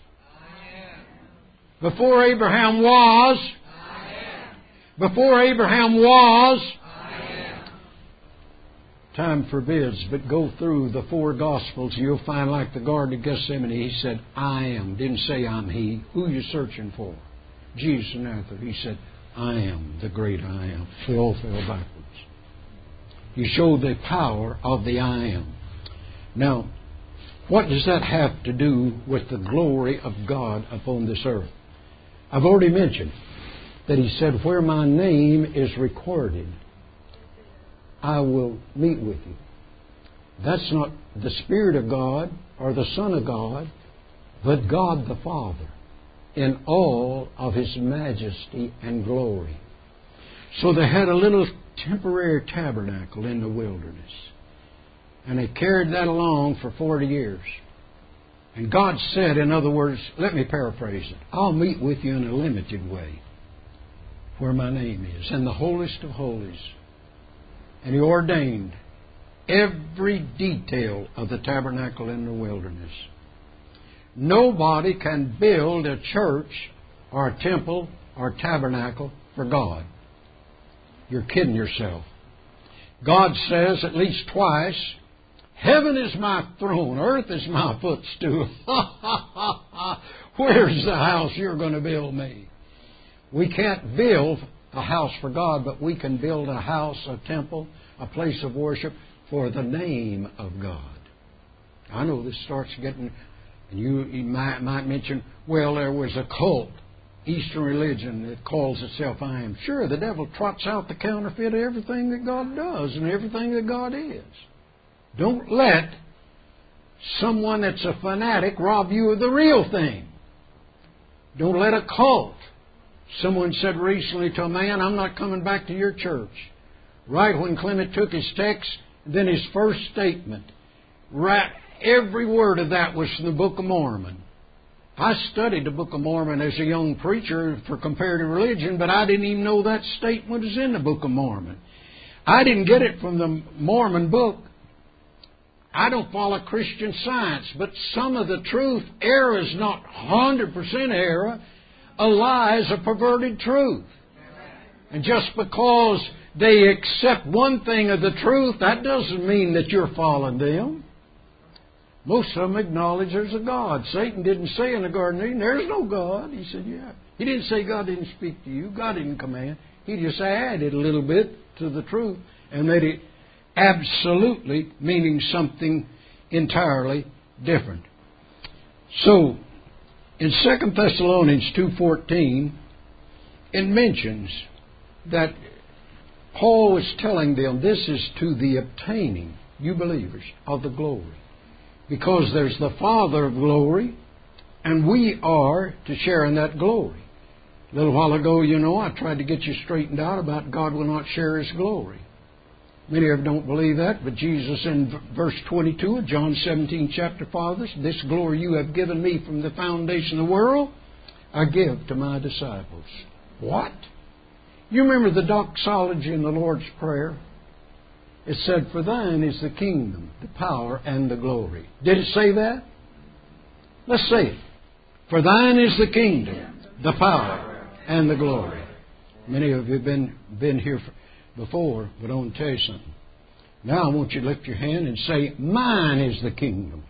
before Abraham was, before Abraham was, time forbids, but go through the four Gospels and you'll find, like the Garden of Gethsemane, He said, I am. Didn't say I'm He. Who are you searching for? Jesus of Nazareth. He said, I am the great I am. They all fell backwards. You show the power of the I am. Now, what does that have to do with the glory of God upon this earth? I've already mentioned that He said, where my name is recorded, I will meet with you. That's not the Spirit of God or the Son of God, but God the Father in all of His majesty and glory. So they had a little temporary tabernacle in the wilderness. And they carried that along for 40 years. And God said, in other words, let me paraphrase it, I'll meet with you in a limited way where my name is, in the holiest of holies. And He ordained every detail of the tabernacle in the wilderness. Nobody can build a church or a temple or tabernacle for God. You're kidding yourself. God says at least twice, heaven is my throne, earth is my footstool. Where's the house you're going to build me? We can't build a house for God, but we can build a house, a temple, a place of worship for the name of God. I know this starts getting, and you might mention, well, there was a cult, Eastern religion that calls itself I am. Sure, the devil trots out the counterfeit of everything that God does and everything that God is. Don't let someone that's a fanatic rob you of the real thing. Don't let a cult. Someone said recently to a man, I'm not coming back to your church. Right when Clement took his text, then his first statement, right, every word of that was from the Book of Mormon. I studied the Book of Mormon as a young preacher for comparative religion, but I didn't even know that statement was in the Book of Mormon. I didn't get it from the Mormon book. I don't follow Christian Science, but some of the truth, error is not 100% error. A lie is a perverted truth. And just because they accept one thing of the truth, that doesn't mean that you're following them. Most of them acknowledge there's a God. Satan didn't say in the Garden of Eden, there's no God. He said, yeah. He didn't say God didn't speak to you. God didn't command. He just added a little bit to the truth and made it absolutely meaning something entirely different. So, in 2 Thessalonians 2:14, it mentions that Paul was telling them this is to the obtaining, you believers, of the glory. Because there's the Father of glory, and we are to share in that glory. A little while ago, I tried to get you straightened out about God will not share His glory. Many of you don't believe that, but Jesus in verse 22 of John 17 chapter 5, this glory you have given me from the foundation of the world, I give to my disciples. What? You remember the doxology in the Lord's Prayer? It said, for thine is the kingdom, the power, and the glory. Did it say that? Let's say it. For thine is the kingdom, the power, and the glory. Many of you have been here before, but I want to tell you something. Now I want you to lift your hand and say, mine is the kingdom.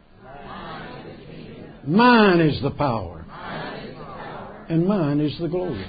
Mine is the power. And mine is the glory.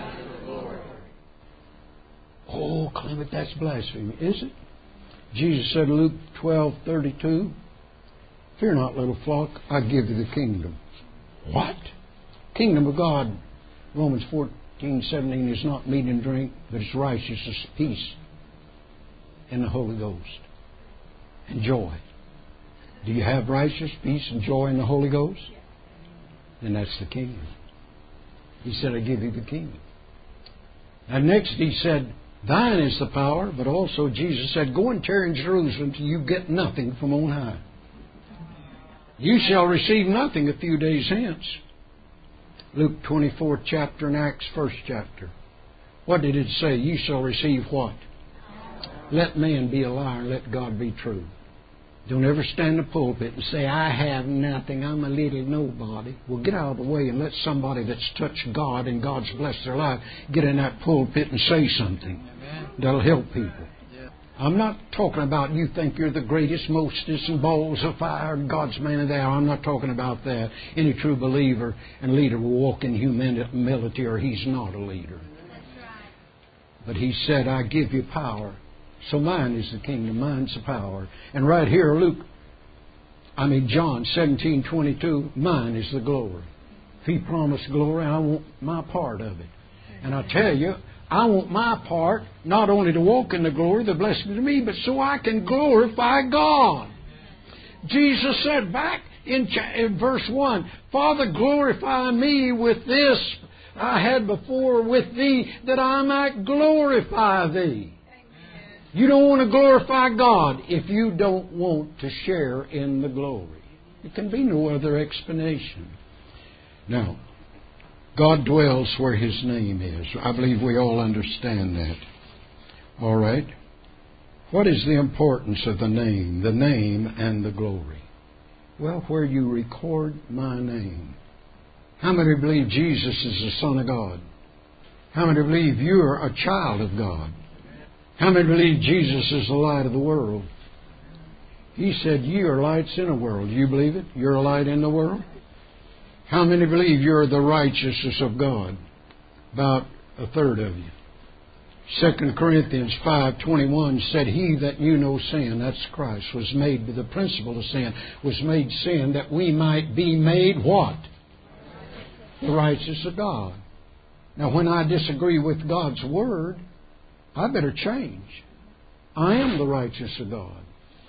Oh, Clement, that's blasphemy, is it? Jesus said in Luke 12:32, fear not, little flock, I give you the kingdom. What? Kingdom of God, Romans 14:17, is not meat and drink, but it's righteousness, peace in the Holy Ghost, and joy. Do you have righteousness, peace, and joy in the Holy Ghost? Then that's the kingdom. He said, I give you the kingdom. And next he said, thine is the power, but also Jesus said, go and tarry in Jerusalem till you get nothing from on high. You shall receive nothing a few days hence. Luke 24th chapter and Acts 1st chapter. What did it say? You shall receive what? Let man be a liar and let God be true. Don't ever stand in the pulpit and say, I have nothing, I'm a little nobody. Well, get out of the way and let somebody that's touched God and God's blessed their life get in that pulpit and say something. Amen. That'll help people. Yeah. I'm not talking about you think you're the greatest, mostest, and balls of fire, and God's man of the hour. I'm not talking about that. Any true believer and leader will walk in humility, or he's not a leader. But he said, I give you power. So mine is the kingdom, mine's the power. And right here, John 17:22, mine is the glory. If He promised glory, I want my part of it. And I tell you, I want my part not only to walk in the glory, the blessing to me, but so I can glorify God. Jesus said back in verse 1, Father, glorify me with this I had before with Thee, that I might glorify Thee. You don't want to glorify God if you don't want to share in the glory. There can be no other explanation. Now, God dwells where His name is. I believe we all understand that. All right? What is the importance of the name and the glory? Well, where you record my name. How many believe Jesus is the Son of God? How many believe you're a child of God? How many believe Jesus is the light of the world? He said, ye are lights in the world. Do you believe it? You're a light in the world? How many believe you're the righteousness of God? About a third of you. 2 Corinthians 5:21 said, He that knew no sin, that's Christ, was made with the principle of sin, was made sin that we might be made what? The righteousness of God. Now, when I disagree with God's Word, I better change. I am the righteousness of God.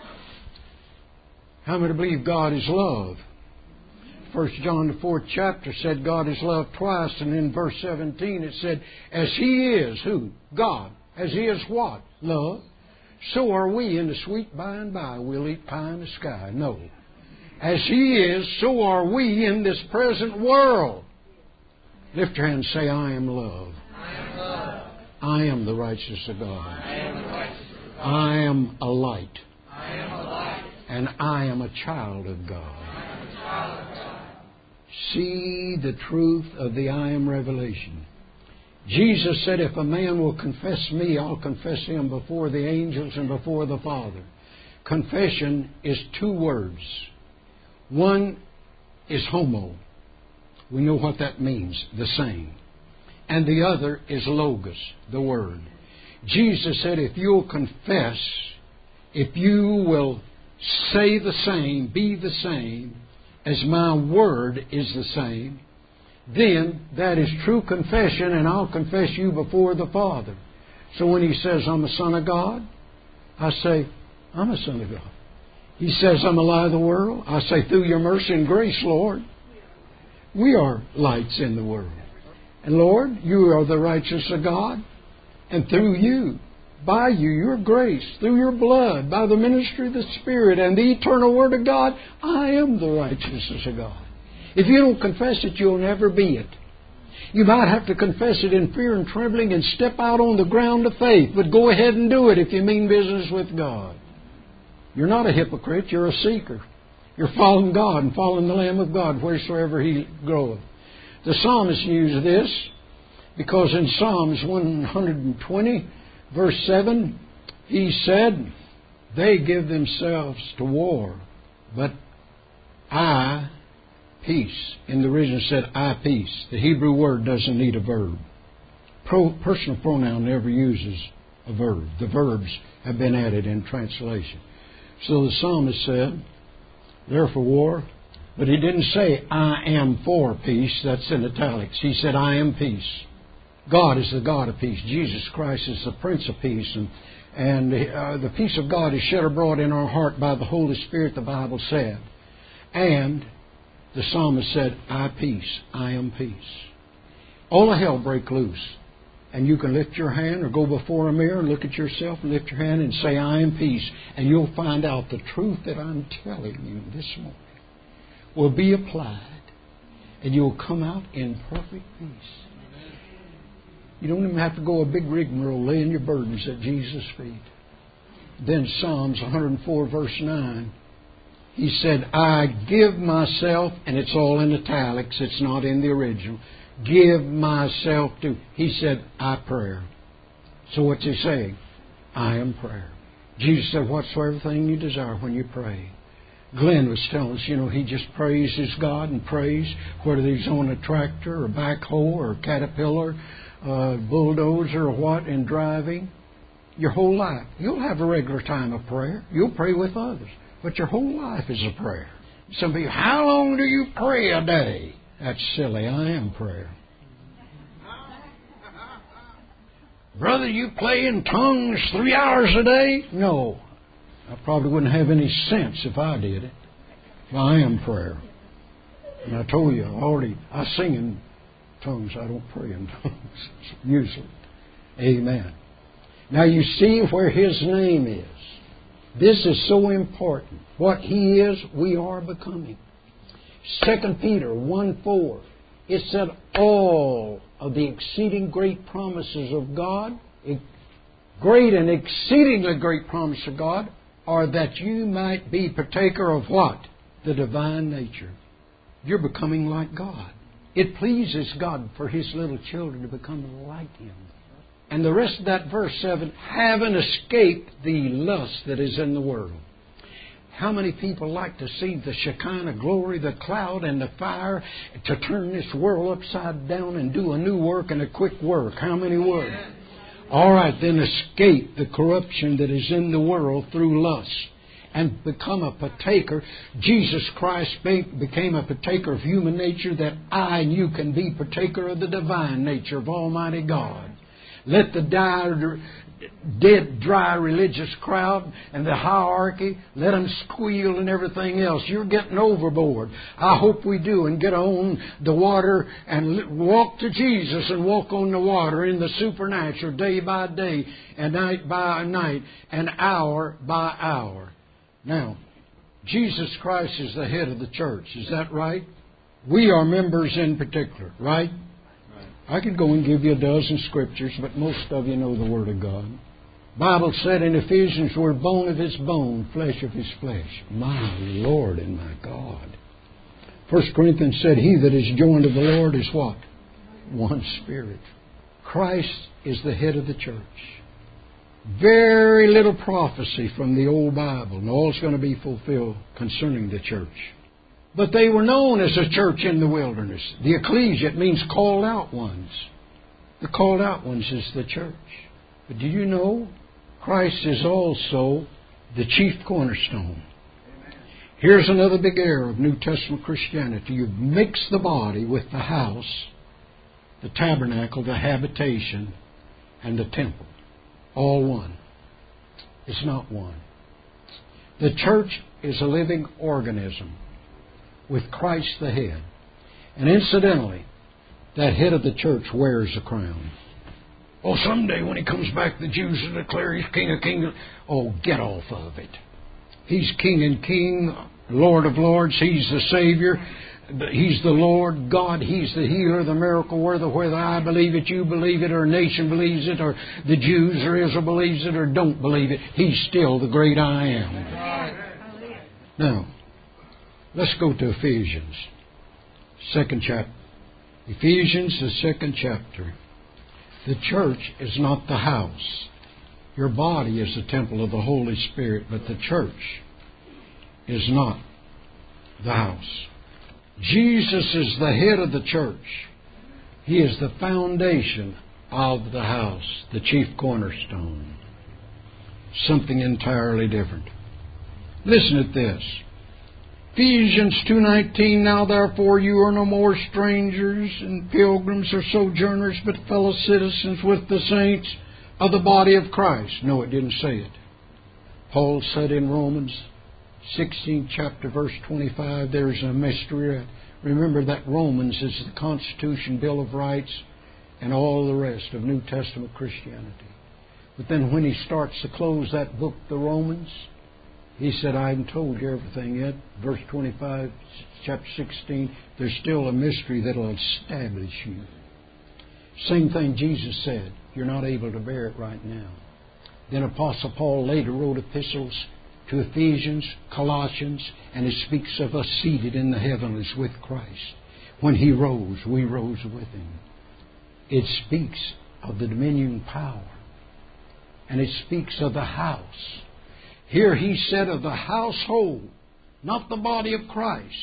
How many believe God is love? 1 John the 4th chapter said God is love twice, and in verse 17 it said, as He is, who? God. As He is what? Love. So are we in the sweet by and by. We'll eat pie in the sky. No. As He is, so are we in this present world. Lift your hand and say, I am love. I am love. I am the righteousness of God. I am the righteousness of God. I am a light. I am a light. And I am a child of God. I am a child of God. See the truth of the I am revelation. Jesus said, if a man will confess me, I'll confess him before the angels and before the Father. Confession is two words. One is homo. We know what that means, the same. And the other is logos, the Word. Jesus said, if you'll confess, if you will say the same, be the same, as my Word is the same, then that is true confession, and I'll confess you before the Father. So when He says, I'm a son of God, I say, I'm a son of God. He says, I'm a light of the world. I say, through your mercy and grace, Lord, we are lights in the world. And Lord, you are the righteousness of God. And through you, by you, your grace, through your blood, by the ministry of the Spirit and the eternal Word of God, I am the righteousness of God. If you don't confess it, you'll never be it. You might have to confess it in fear and trembling and step out on the ground of faith. But go ahead and do it if you mean business with God. You're not a hypocrite. You're a seeker. You're following God and following the Lamb of God wheresoever He goeth. The psalmist used this because in Psalms 120, verse 7, he said, they give themselves to war, but I peace. In the original it said, I peace. The Hebrew word doesn't need a verb. Personal pronoun never uses a verb. The verbs have been added in translation. So the psalmist said, they're for war, but he didn't say, I am for peace. That's in italics. He said, I am peace. God is the God of peace. Jesus Christ is the Prince of Peace. And the peace of God is shed abroad in our heart by the Holy Spirit, the Bible said. And the psalmist said, I peace. I am peace. All of hell break loose. And you can lift your hand or go before a mirror and look at yourself and lift your hand and say, I am peace. And you'll find out the truth that I'm telling you this morning will be applied. And you'll come out in perfect peace. You don't even have to go a big rigmarole laying your burdens at Jesus' feet. Then Psalms 104 verse 9, he said, I give myself, and it's all in italics, it's not in the original, give myself to, he said, I prayer. So what's he saying? I am prayer. Jesus said, whatsoever thing you desire when you pray. Glenn was telling us, he just praises God and prays, whether he's on a tractor or backhoe or caterpillar, bulldozer or what, and driving. Your whole life. You'll have a regular time of prayer. You'll pray with others. But your whole life is a prayer. Some people, how long do you pray a day? That's silly. I am prayer. Brother, you play in tongues 3 hours a day? No. I probably wouldn't have any sense if I did it. I am prayer. And I told you, I sing in tongues. I don't pray in tongues, usually. Amen. Now you see where His name is. This is so important. What He is, we are becoming. 2 Peter 1:4. It said, all of the exceeding great promises of God, great and exceedingly great promise of God, are that you might be partaker of what? The divine nature. You're becoming like God. It pleases God for His little children to become like Him. And the rest of that verse 7, having escaped the lust that is in the world. How many people like to see the Shekinah glory, the cloud and the fire, to turn this world upside down and do a new work and a quick work? How many would? All right, then escape the corruption that is in the world through lust and become a partaker. Jesus Christ became a partaker of human nature that I and you can be partaker of the divine nature of Almighty God. Let the dead, dry religious crowd and the hierarchy, let them squeal and everything else. You're getting overboard. I hope we do and get on the water and walk to Jesus and walk on the water in the supernatural day by day and night by night and hour by hour. Now, Jesus Christ is the head of the church. Is that right? We are members in particular, right? I could go and give you a dozen scriptures, but most of you know the Word of God. Bible said in Ephesians, we're bone of His bone, flesh of His flesh. My Lord and my God. 1 Corinthians said, he that is joined to the Lord is what? One Spirit. Christ is the head of the church. Very little prophecy from the old Bible, and all is going to be fulfilled concerning the church. But they were known as a church in the wilderness. The ecclesia, it means called out ones. The called out ones is the church. But do you know, Christ is also the chief cornerstone. Here's another big error of New Testament Christianity. You've mixed the body with the house, the tabernacle, the habitation, and the temple. All one. It's not one. The church is a living organism with Christ the head. And incidentally, that head of the church wears a crown. Oh, someday when He comes back, the Jews will declare He's King of Kings. Oh, get off of it. He's King and King, Lord of Lords. He's the Savior. He's the Lord God. He's the healer, the miracle worker. Whether I believe it, you believe it, or a nation believes it, or the Jews or Israel believes it, or don't believe it, He's still the great I am. Now, let's go to Ephesians, 2nd chapter. Ephesians, the 2nd chapter. The church is not the house. Your body is the temple of the Holy Spirit, but the church is not the house. Jesus is the head of the church. He is the foundation of the house, the chief cornerstone. Something entirely different. Listen at this. Ephesians 2:19, now therefore you are no more strangers and pilgrims or sojourners, but fellow citizens with the saints of the body of Christ. No, it didn't say it. Paul said in Romans 16th chapter, verse 25, there's a mystery. Remember that Romans is the Constitution, Bill of Rights, and all the rest of New Testament Christianity. But then when he starts to close that book, the Romans, he said, I haven't told you everything yet. Verse 25, chapter 16, there's still a mystery that will establish you. Same thing Jesus said. You're not able to bear it right now. Then Apostle Paul later wrote epistles to Ephesians, Colossians, and it speaks of us seated in the heavens with Christ. When He rose, we rose with Him. It speaks of the dominion power. And it speaks of the house. Here he said of the household, not the body of Christ,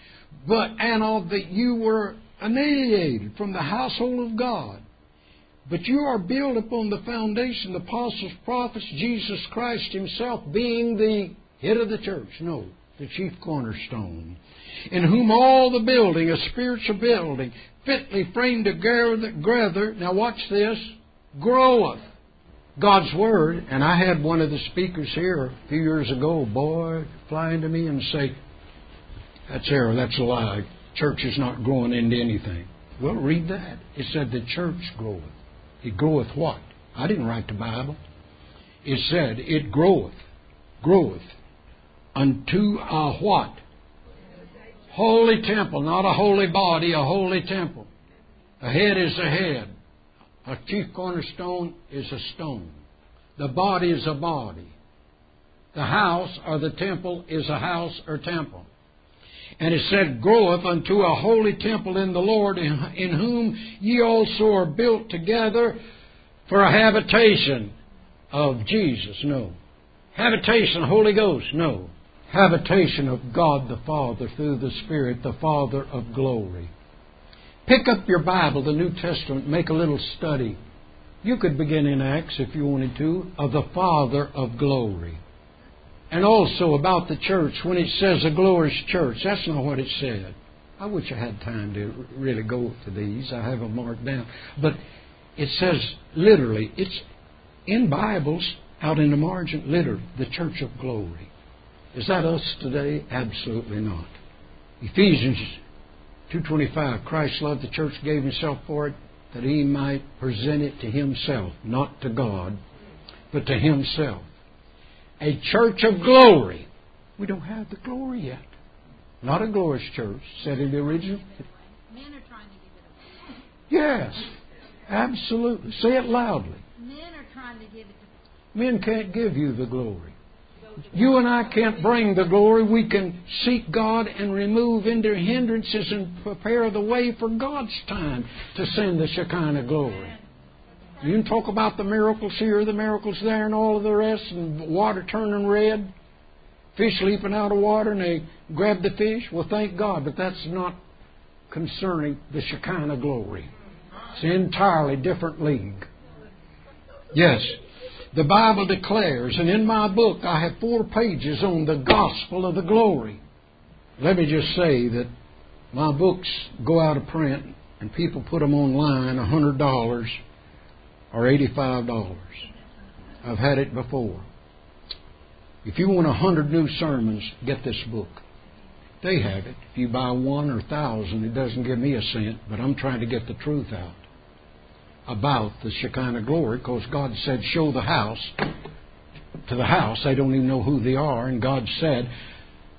and of that you were annihilated from the household of God. But you are built upon the foundation, the apostles, prophets, Jesus Christ Himself being the head of the church. No, the chief cornerstone. In whom all the building, a spiritual building, fitly framed together, now watch this, groweth. God's Word, and I had one of the speakers here a few years ago, boy, fly into me and say, that's error, that's a lie. Church is not growing into anything. Well, read that. It said the church groweth. It groweth what? I didn't write the Bible. It said it groweth unto a what? Holy temple, not a holy body, a holy temple. A head is a head. A chief cornerstone is a stone. The body is a body. The house or the temple is a house or temple. And it said, groweth unto a holy temple in the Lord, in whom ye also are built together for a habitation of Jesus. No. Habitation, Holy Ghost. No. Habitation of God the Father through the Spirit, the Father of glory. Pick up your Bible, the New Testament, make a little study. You could begin in Acts, if you wanted to, of the Father of glory. And also about the church, when it says a glorious church, that's not what it said. I wish I had time to really go to these. I have them marked down. But it says literally, it's in Bibles, out in the margin, literally, the church of glory. Is that us today? Absolutely not. Ephesians 2:25, Christ loved the church, gave Himself for it, that He might present it to Himself, not to God, but to Himself. A church of glory. We don't have the glory yet. Not a glorious church, said in the original. Men are trying to give it away. Yes, absolutely. Say it loudly. Men are trying to give it to Men can't give you the glory. You and I can't bring the glory. We can seek God and remove any hindrances and prepare the way for God's time to send the Shekinah glory. You can talk about the miracles here, the miracles there, and all of the rest, and water turning red, fish leaping out of water, and they grab the fish. Well, thank God, but that's not concerning the Shekinah glory. It's an entirely different league. Yes, the Bible declares, and in my book I have 4 pages on the gospel of the glory. Let me just say that my books go out of print, and people put them online, $100 or $85. I've had it before. If you want 100 new sermons, get this book. They have it. If you buy 1 or 1,000, it doesn't give me a cent, but I'm trying to get the truth out about the Shekinah glory, because God said, show the house to the house. They don't even know who they are. And God said,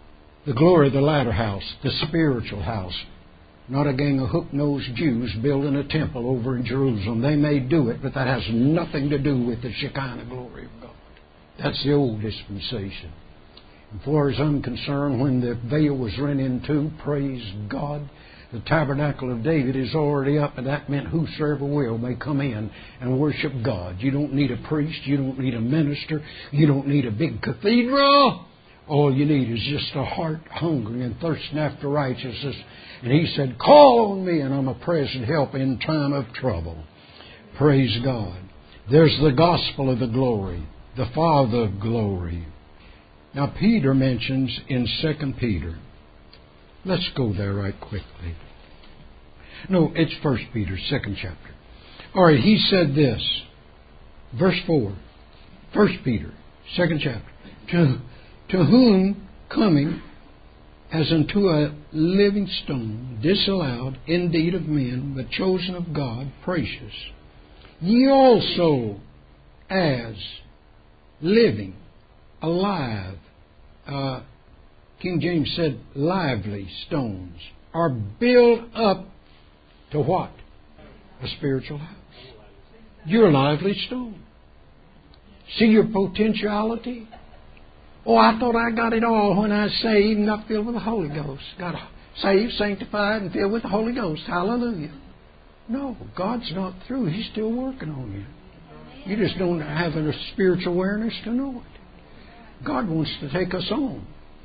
The glory of the latter house, the spiritual house. Not a gang of hook-nosed Jews building a temple over in Jerusalem. They may do it, but that has nothing to do with the Shekinah glory of God. That's the old dispensation. As far as I'm concerned, when the veil was rent in two, praise God, the tabernacle of David is already up, and that meant whosoever will may come in and worship God. You don't need a priest. You don't need a minister. You don't need a big cathedral. All you need is just a heart hungering and thirsting after righteousness. And He said, call on me and I'm a present help in time of trouble. Praise God. There's the gospel of the glory, the Father of glory. Now Peter mentions in 2 Peter. Let's go there right quickly. No, it's 1 Peter, 2nd chapter. All right, he said this. Verse 4. 1 Peter, 2nd chapter. To whom coming as unto a living stone, disallowed indeed of men, but chosen of God, precious. Ye also as living, alive, King James said lively stones, are built up to what? A spiritual house. You're a lively stone. See your potentiality? Oh, I thought I got it all when I was saved and got filled with the Holy Ghost. Got saved, sanctified, and filled with the Holy Ghost. Hallelujah. No, God's not through. He's still working on you. You just don't have a spiritual awareness to know it. God wants to take us on.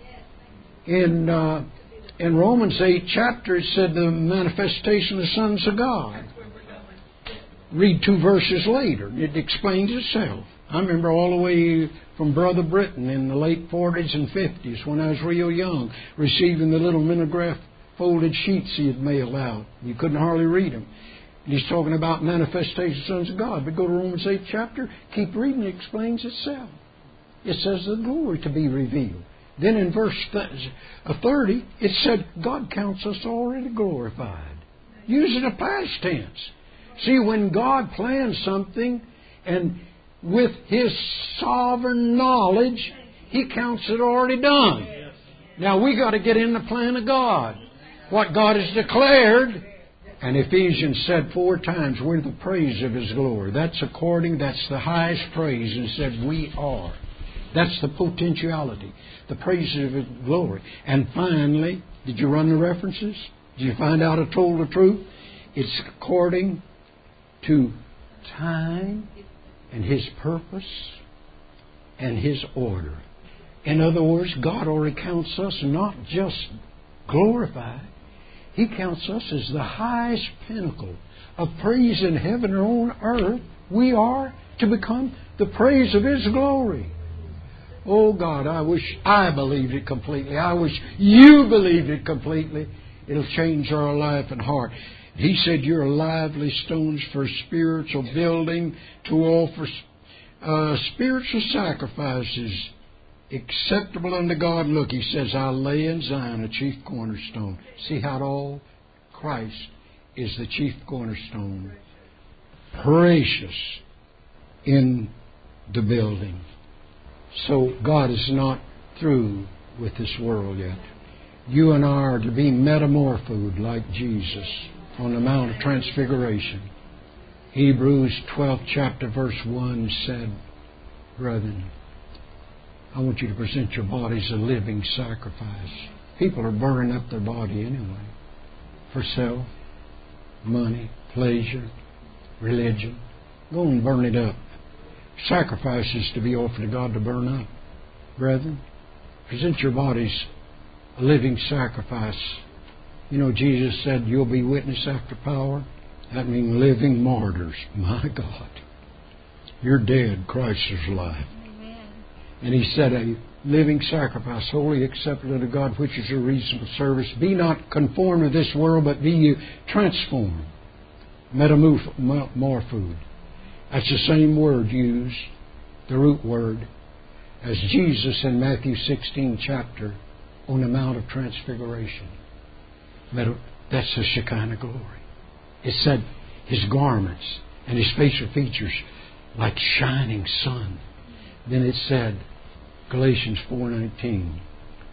In Romans 8 chapter, it said the manifestation of the sons of God. Read 2 verses later. It explains itself. I remember all the way from Brother Britton in the late 40s and 50s when I was real young, receiving the little mimeograph folded sheets he had mailed out. You couldn't hardly read them. And he's talking about manifestation of sons of God. But go to Romans 8 chapter, keep reading, it explains itself. It says the glory to be revealed. Then in verse 30, it said God counts us already glorified. Using a past tense. See, when God plans something and with His sovereign knowledge, He counts it already done. Now we got to get in the plan of God. What God has declared. And Ephesians said 4 times, we're the praise of His glory. That's the highest praise. And said we are. That's the potentiality. The praise of His glory. And finally, did you run the references? Did you find out I told the truth? It's according to time and His purpose and His order. In other words, God already counts us not just glorified. He counts us as the highest pinnacle of praise in heaven or on earth. We are to become the praise of His glory. Oh God, I wish I believed it completely. I wish you believed it completely. It'll change our life and heart. He said, you're lively stones for spiritual building, to offer spiritual sacrifices acceptable unto God. Look, He says, I'll lay in Zion a chief cornerstone. See how it all? Christ is the chief cornerstone. Precious in the building. So God is not through with this world yet. You and I are to be metamorphosed like Jesus on the Mount of Transfiguration. Hebrews 12th chapter verse 1 said, brethren, I want you to present your bodies a living sacrifice. People are burning up their body anyway. For self, money, pleasure, religion. Go and burn it up. Sacrifices to be offered to God to burn up. Brethren, present your bodies a living sacrifice. You know, Jesus said, you'll be witness after power. That means living martyrs. My God. You're dead. Christ is alive. Amen. And He said, a living sacrifice, wholly acceptable to God, which is your reasonable service. Be not conformed to this world, but be you transformed. Metamorphosed. That's the same word used, the root word, as Jesus in Matthew 16 chapter on the Mount of Transfiguration. That's the Shekinah glory. It said His garments and His facial features like shining sun. Then it said, Galatians 4:19,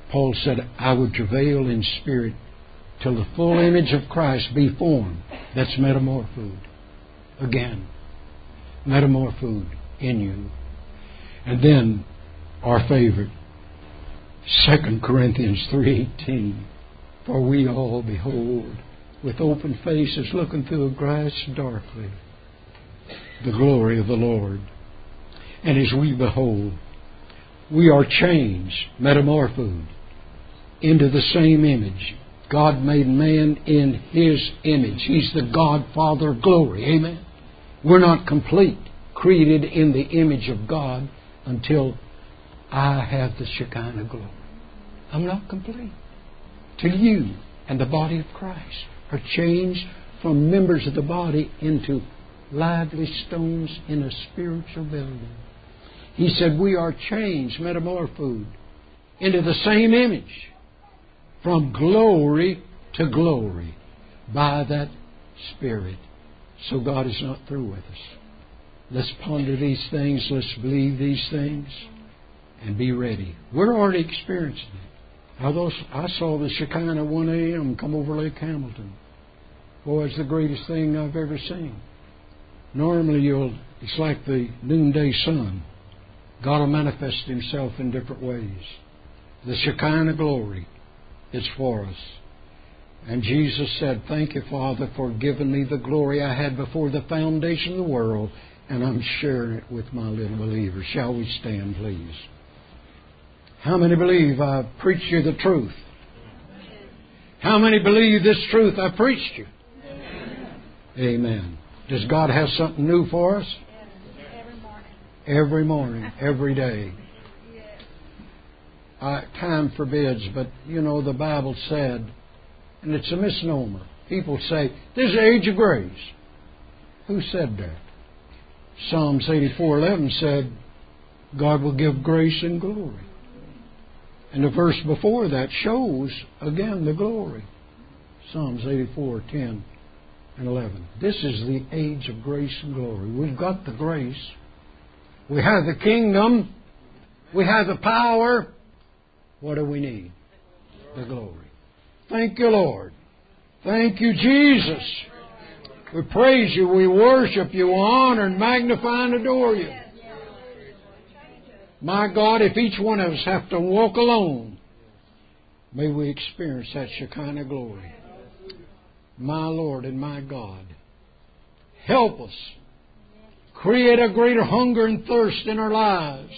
Paul said, I would travail in spirit till the full image of Christ be formed. That's metamorphoed. Again, metamorphoed in you. And then, our favorite, 2 Corinthians 3:18. For we all behold, with open faces, looking through a glass darkly, the glory of the Lord. And as we behold, we are changed, metamorphosed, into the same image. God made man in His image. He's the God, Father of glory. Amen. We're not complete, created in the image of God until I have the Shekinah glory. I'm not complete. Till you and the body of Christ are changed from members of the body into lively stones in a spiritual building. He said we are changed, metamorphosed, into the same image, from glory to glory, by that Spirit. So God is not through with us. Let's ponder these things, let's believe these things, and be ready. We're already experiencing it. I saw the Shekinah 1 a.m. come over Lake Hamilton. Boy, it's the greatest thing I've ever seen. Normally it's like the noonday sun. God will manifest Himself in different ways. The Shekinah glory is for us. And Jesus said, thank you, Father, for giving me the glory I had before the foundation of the world, and I'm sharing it with my little believers. Shall we stand, please? How many believe I've preached you the truth? How many believe this truth I preached you? Amen. Does God have something new for us? Every morning, every day. Time forbids, but the Bible said, and it's a misnomer. People say, this is the age of grace. Who said that? Psalms 84:11 said, God will give grace and glory. And the verse before that shows, again, the glory. Psalms 84:10 and 11. This is the age of grace and glory. We've got the grace. We have the kingdom. We have the power. What do we need? The glory. Thank you, Lord. Thank you, Jesus. We praise you. We worship you. We honor and magnify and adore you. My God, if each one of us have to walk alone, may we experience that Shekinah glory. My Lord and my God, help us. Create a greater hunger and thirst in our lives.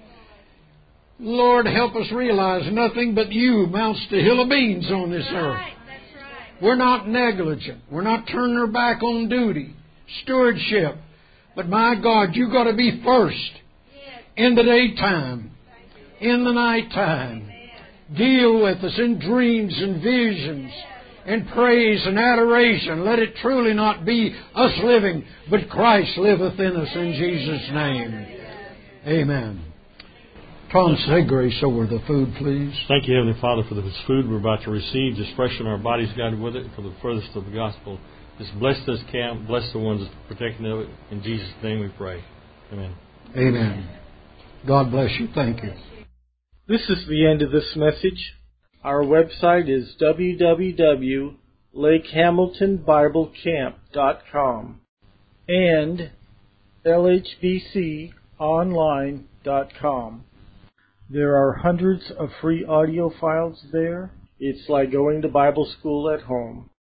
Lord, help us realize nothing but you mounts the hill of beans on this earth. We're not negligent. We're not turning our back on duty, stewardship. But my God, you've got to be first in the daytime, in the nighttime. Deal with us in dreams and visions, in praise and adoration. Let it truly not be us living, but Christ liveth in us in Jesus' name. Amen. Tom, say grace over the food, please. Thank you, Heavenly Father, for this food we're about to receive. Just freshen our bodies, God, with it for the furthest of the gospel. Just bless this camp. Bless the ones protecting of it. In Jesus' name we pray. Amen. Amen. God bless you. Thank you. This is the end of this message. Our website is www.lakehamiltonbiblecamp.com and lhbconline.com. There are hundreds of free audio files there. It's like going to Bible school at home.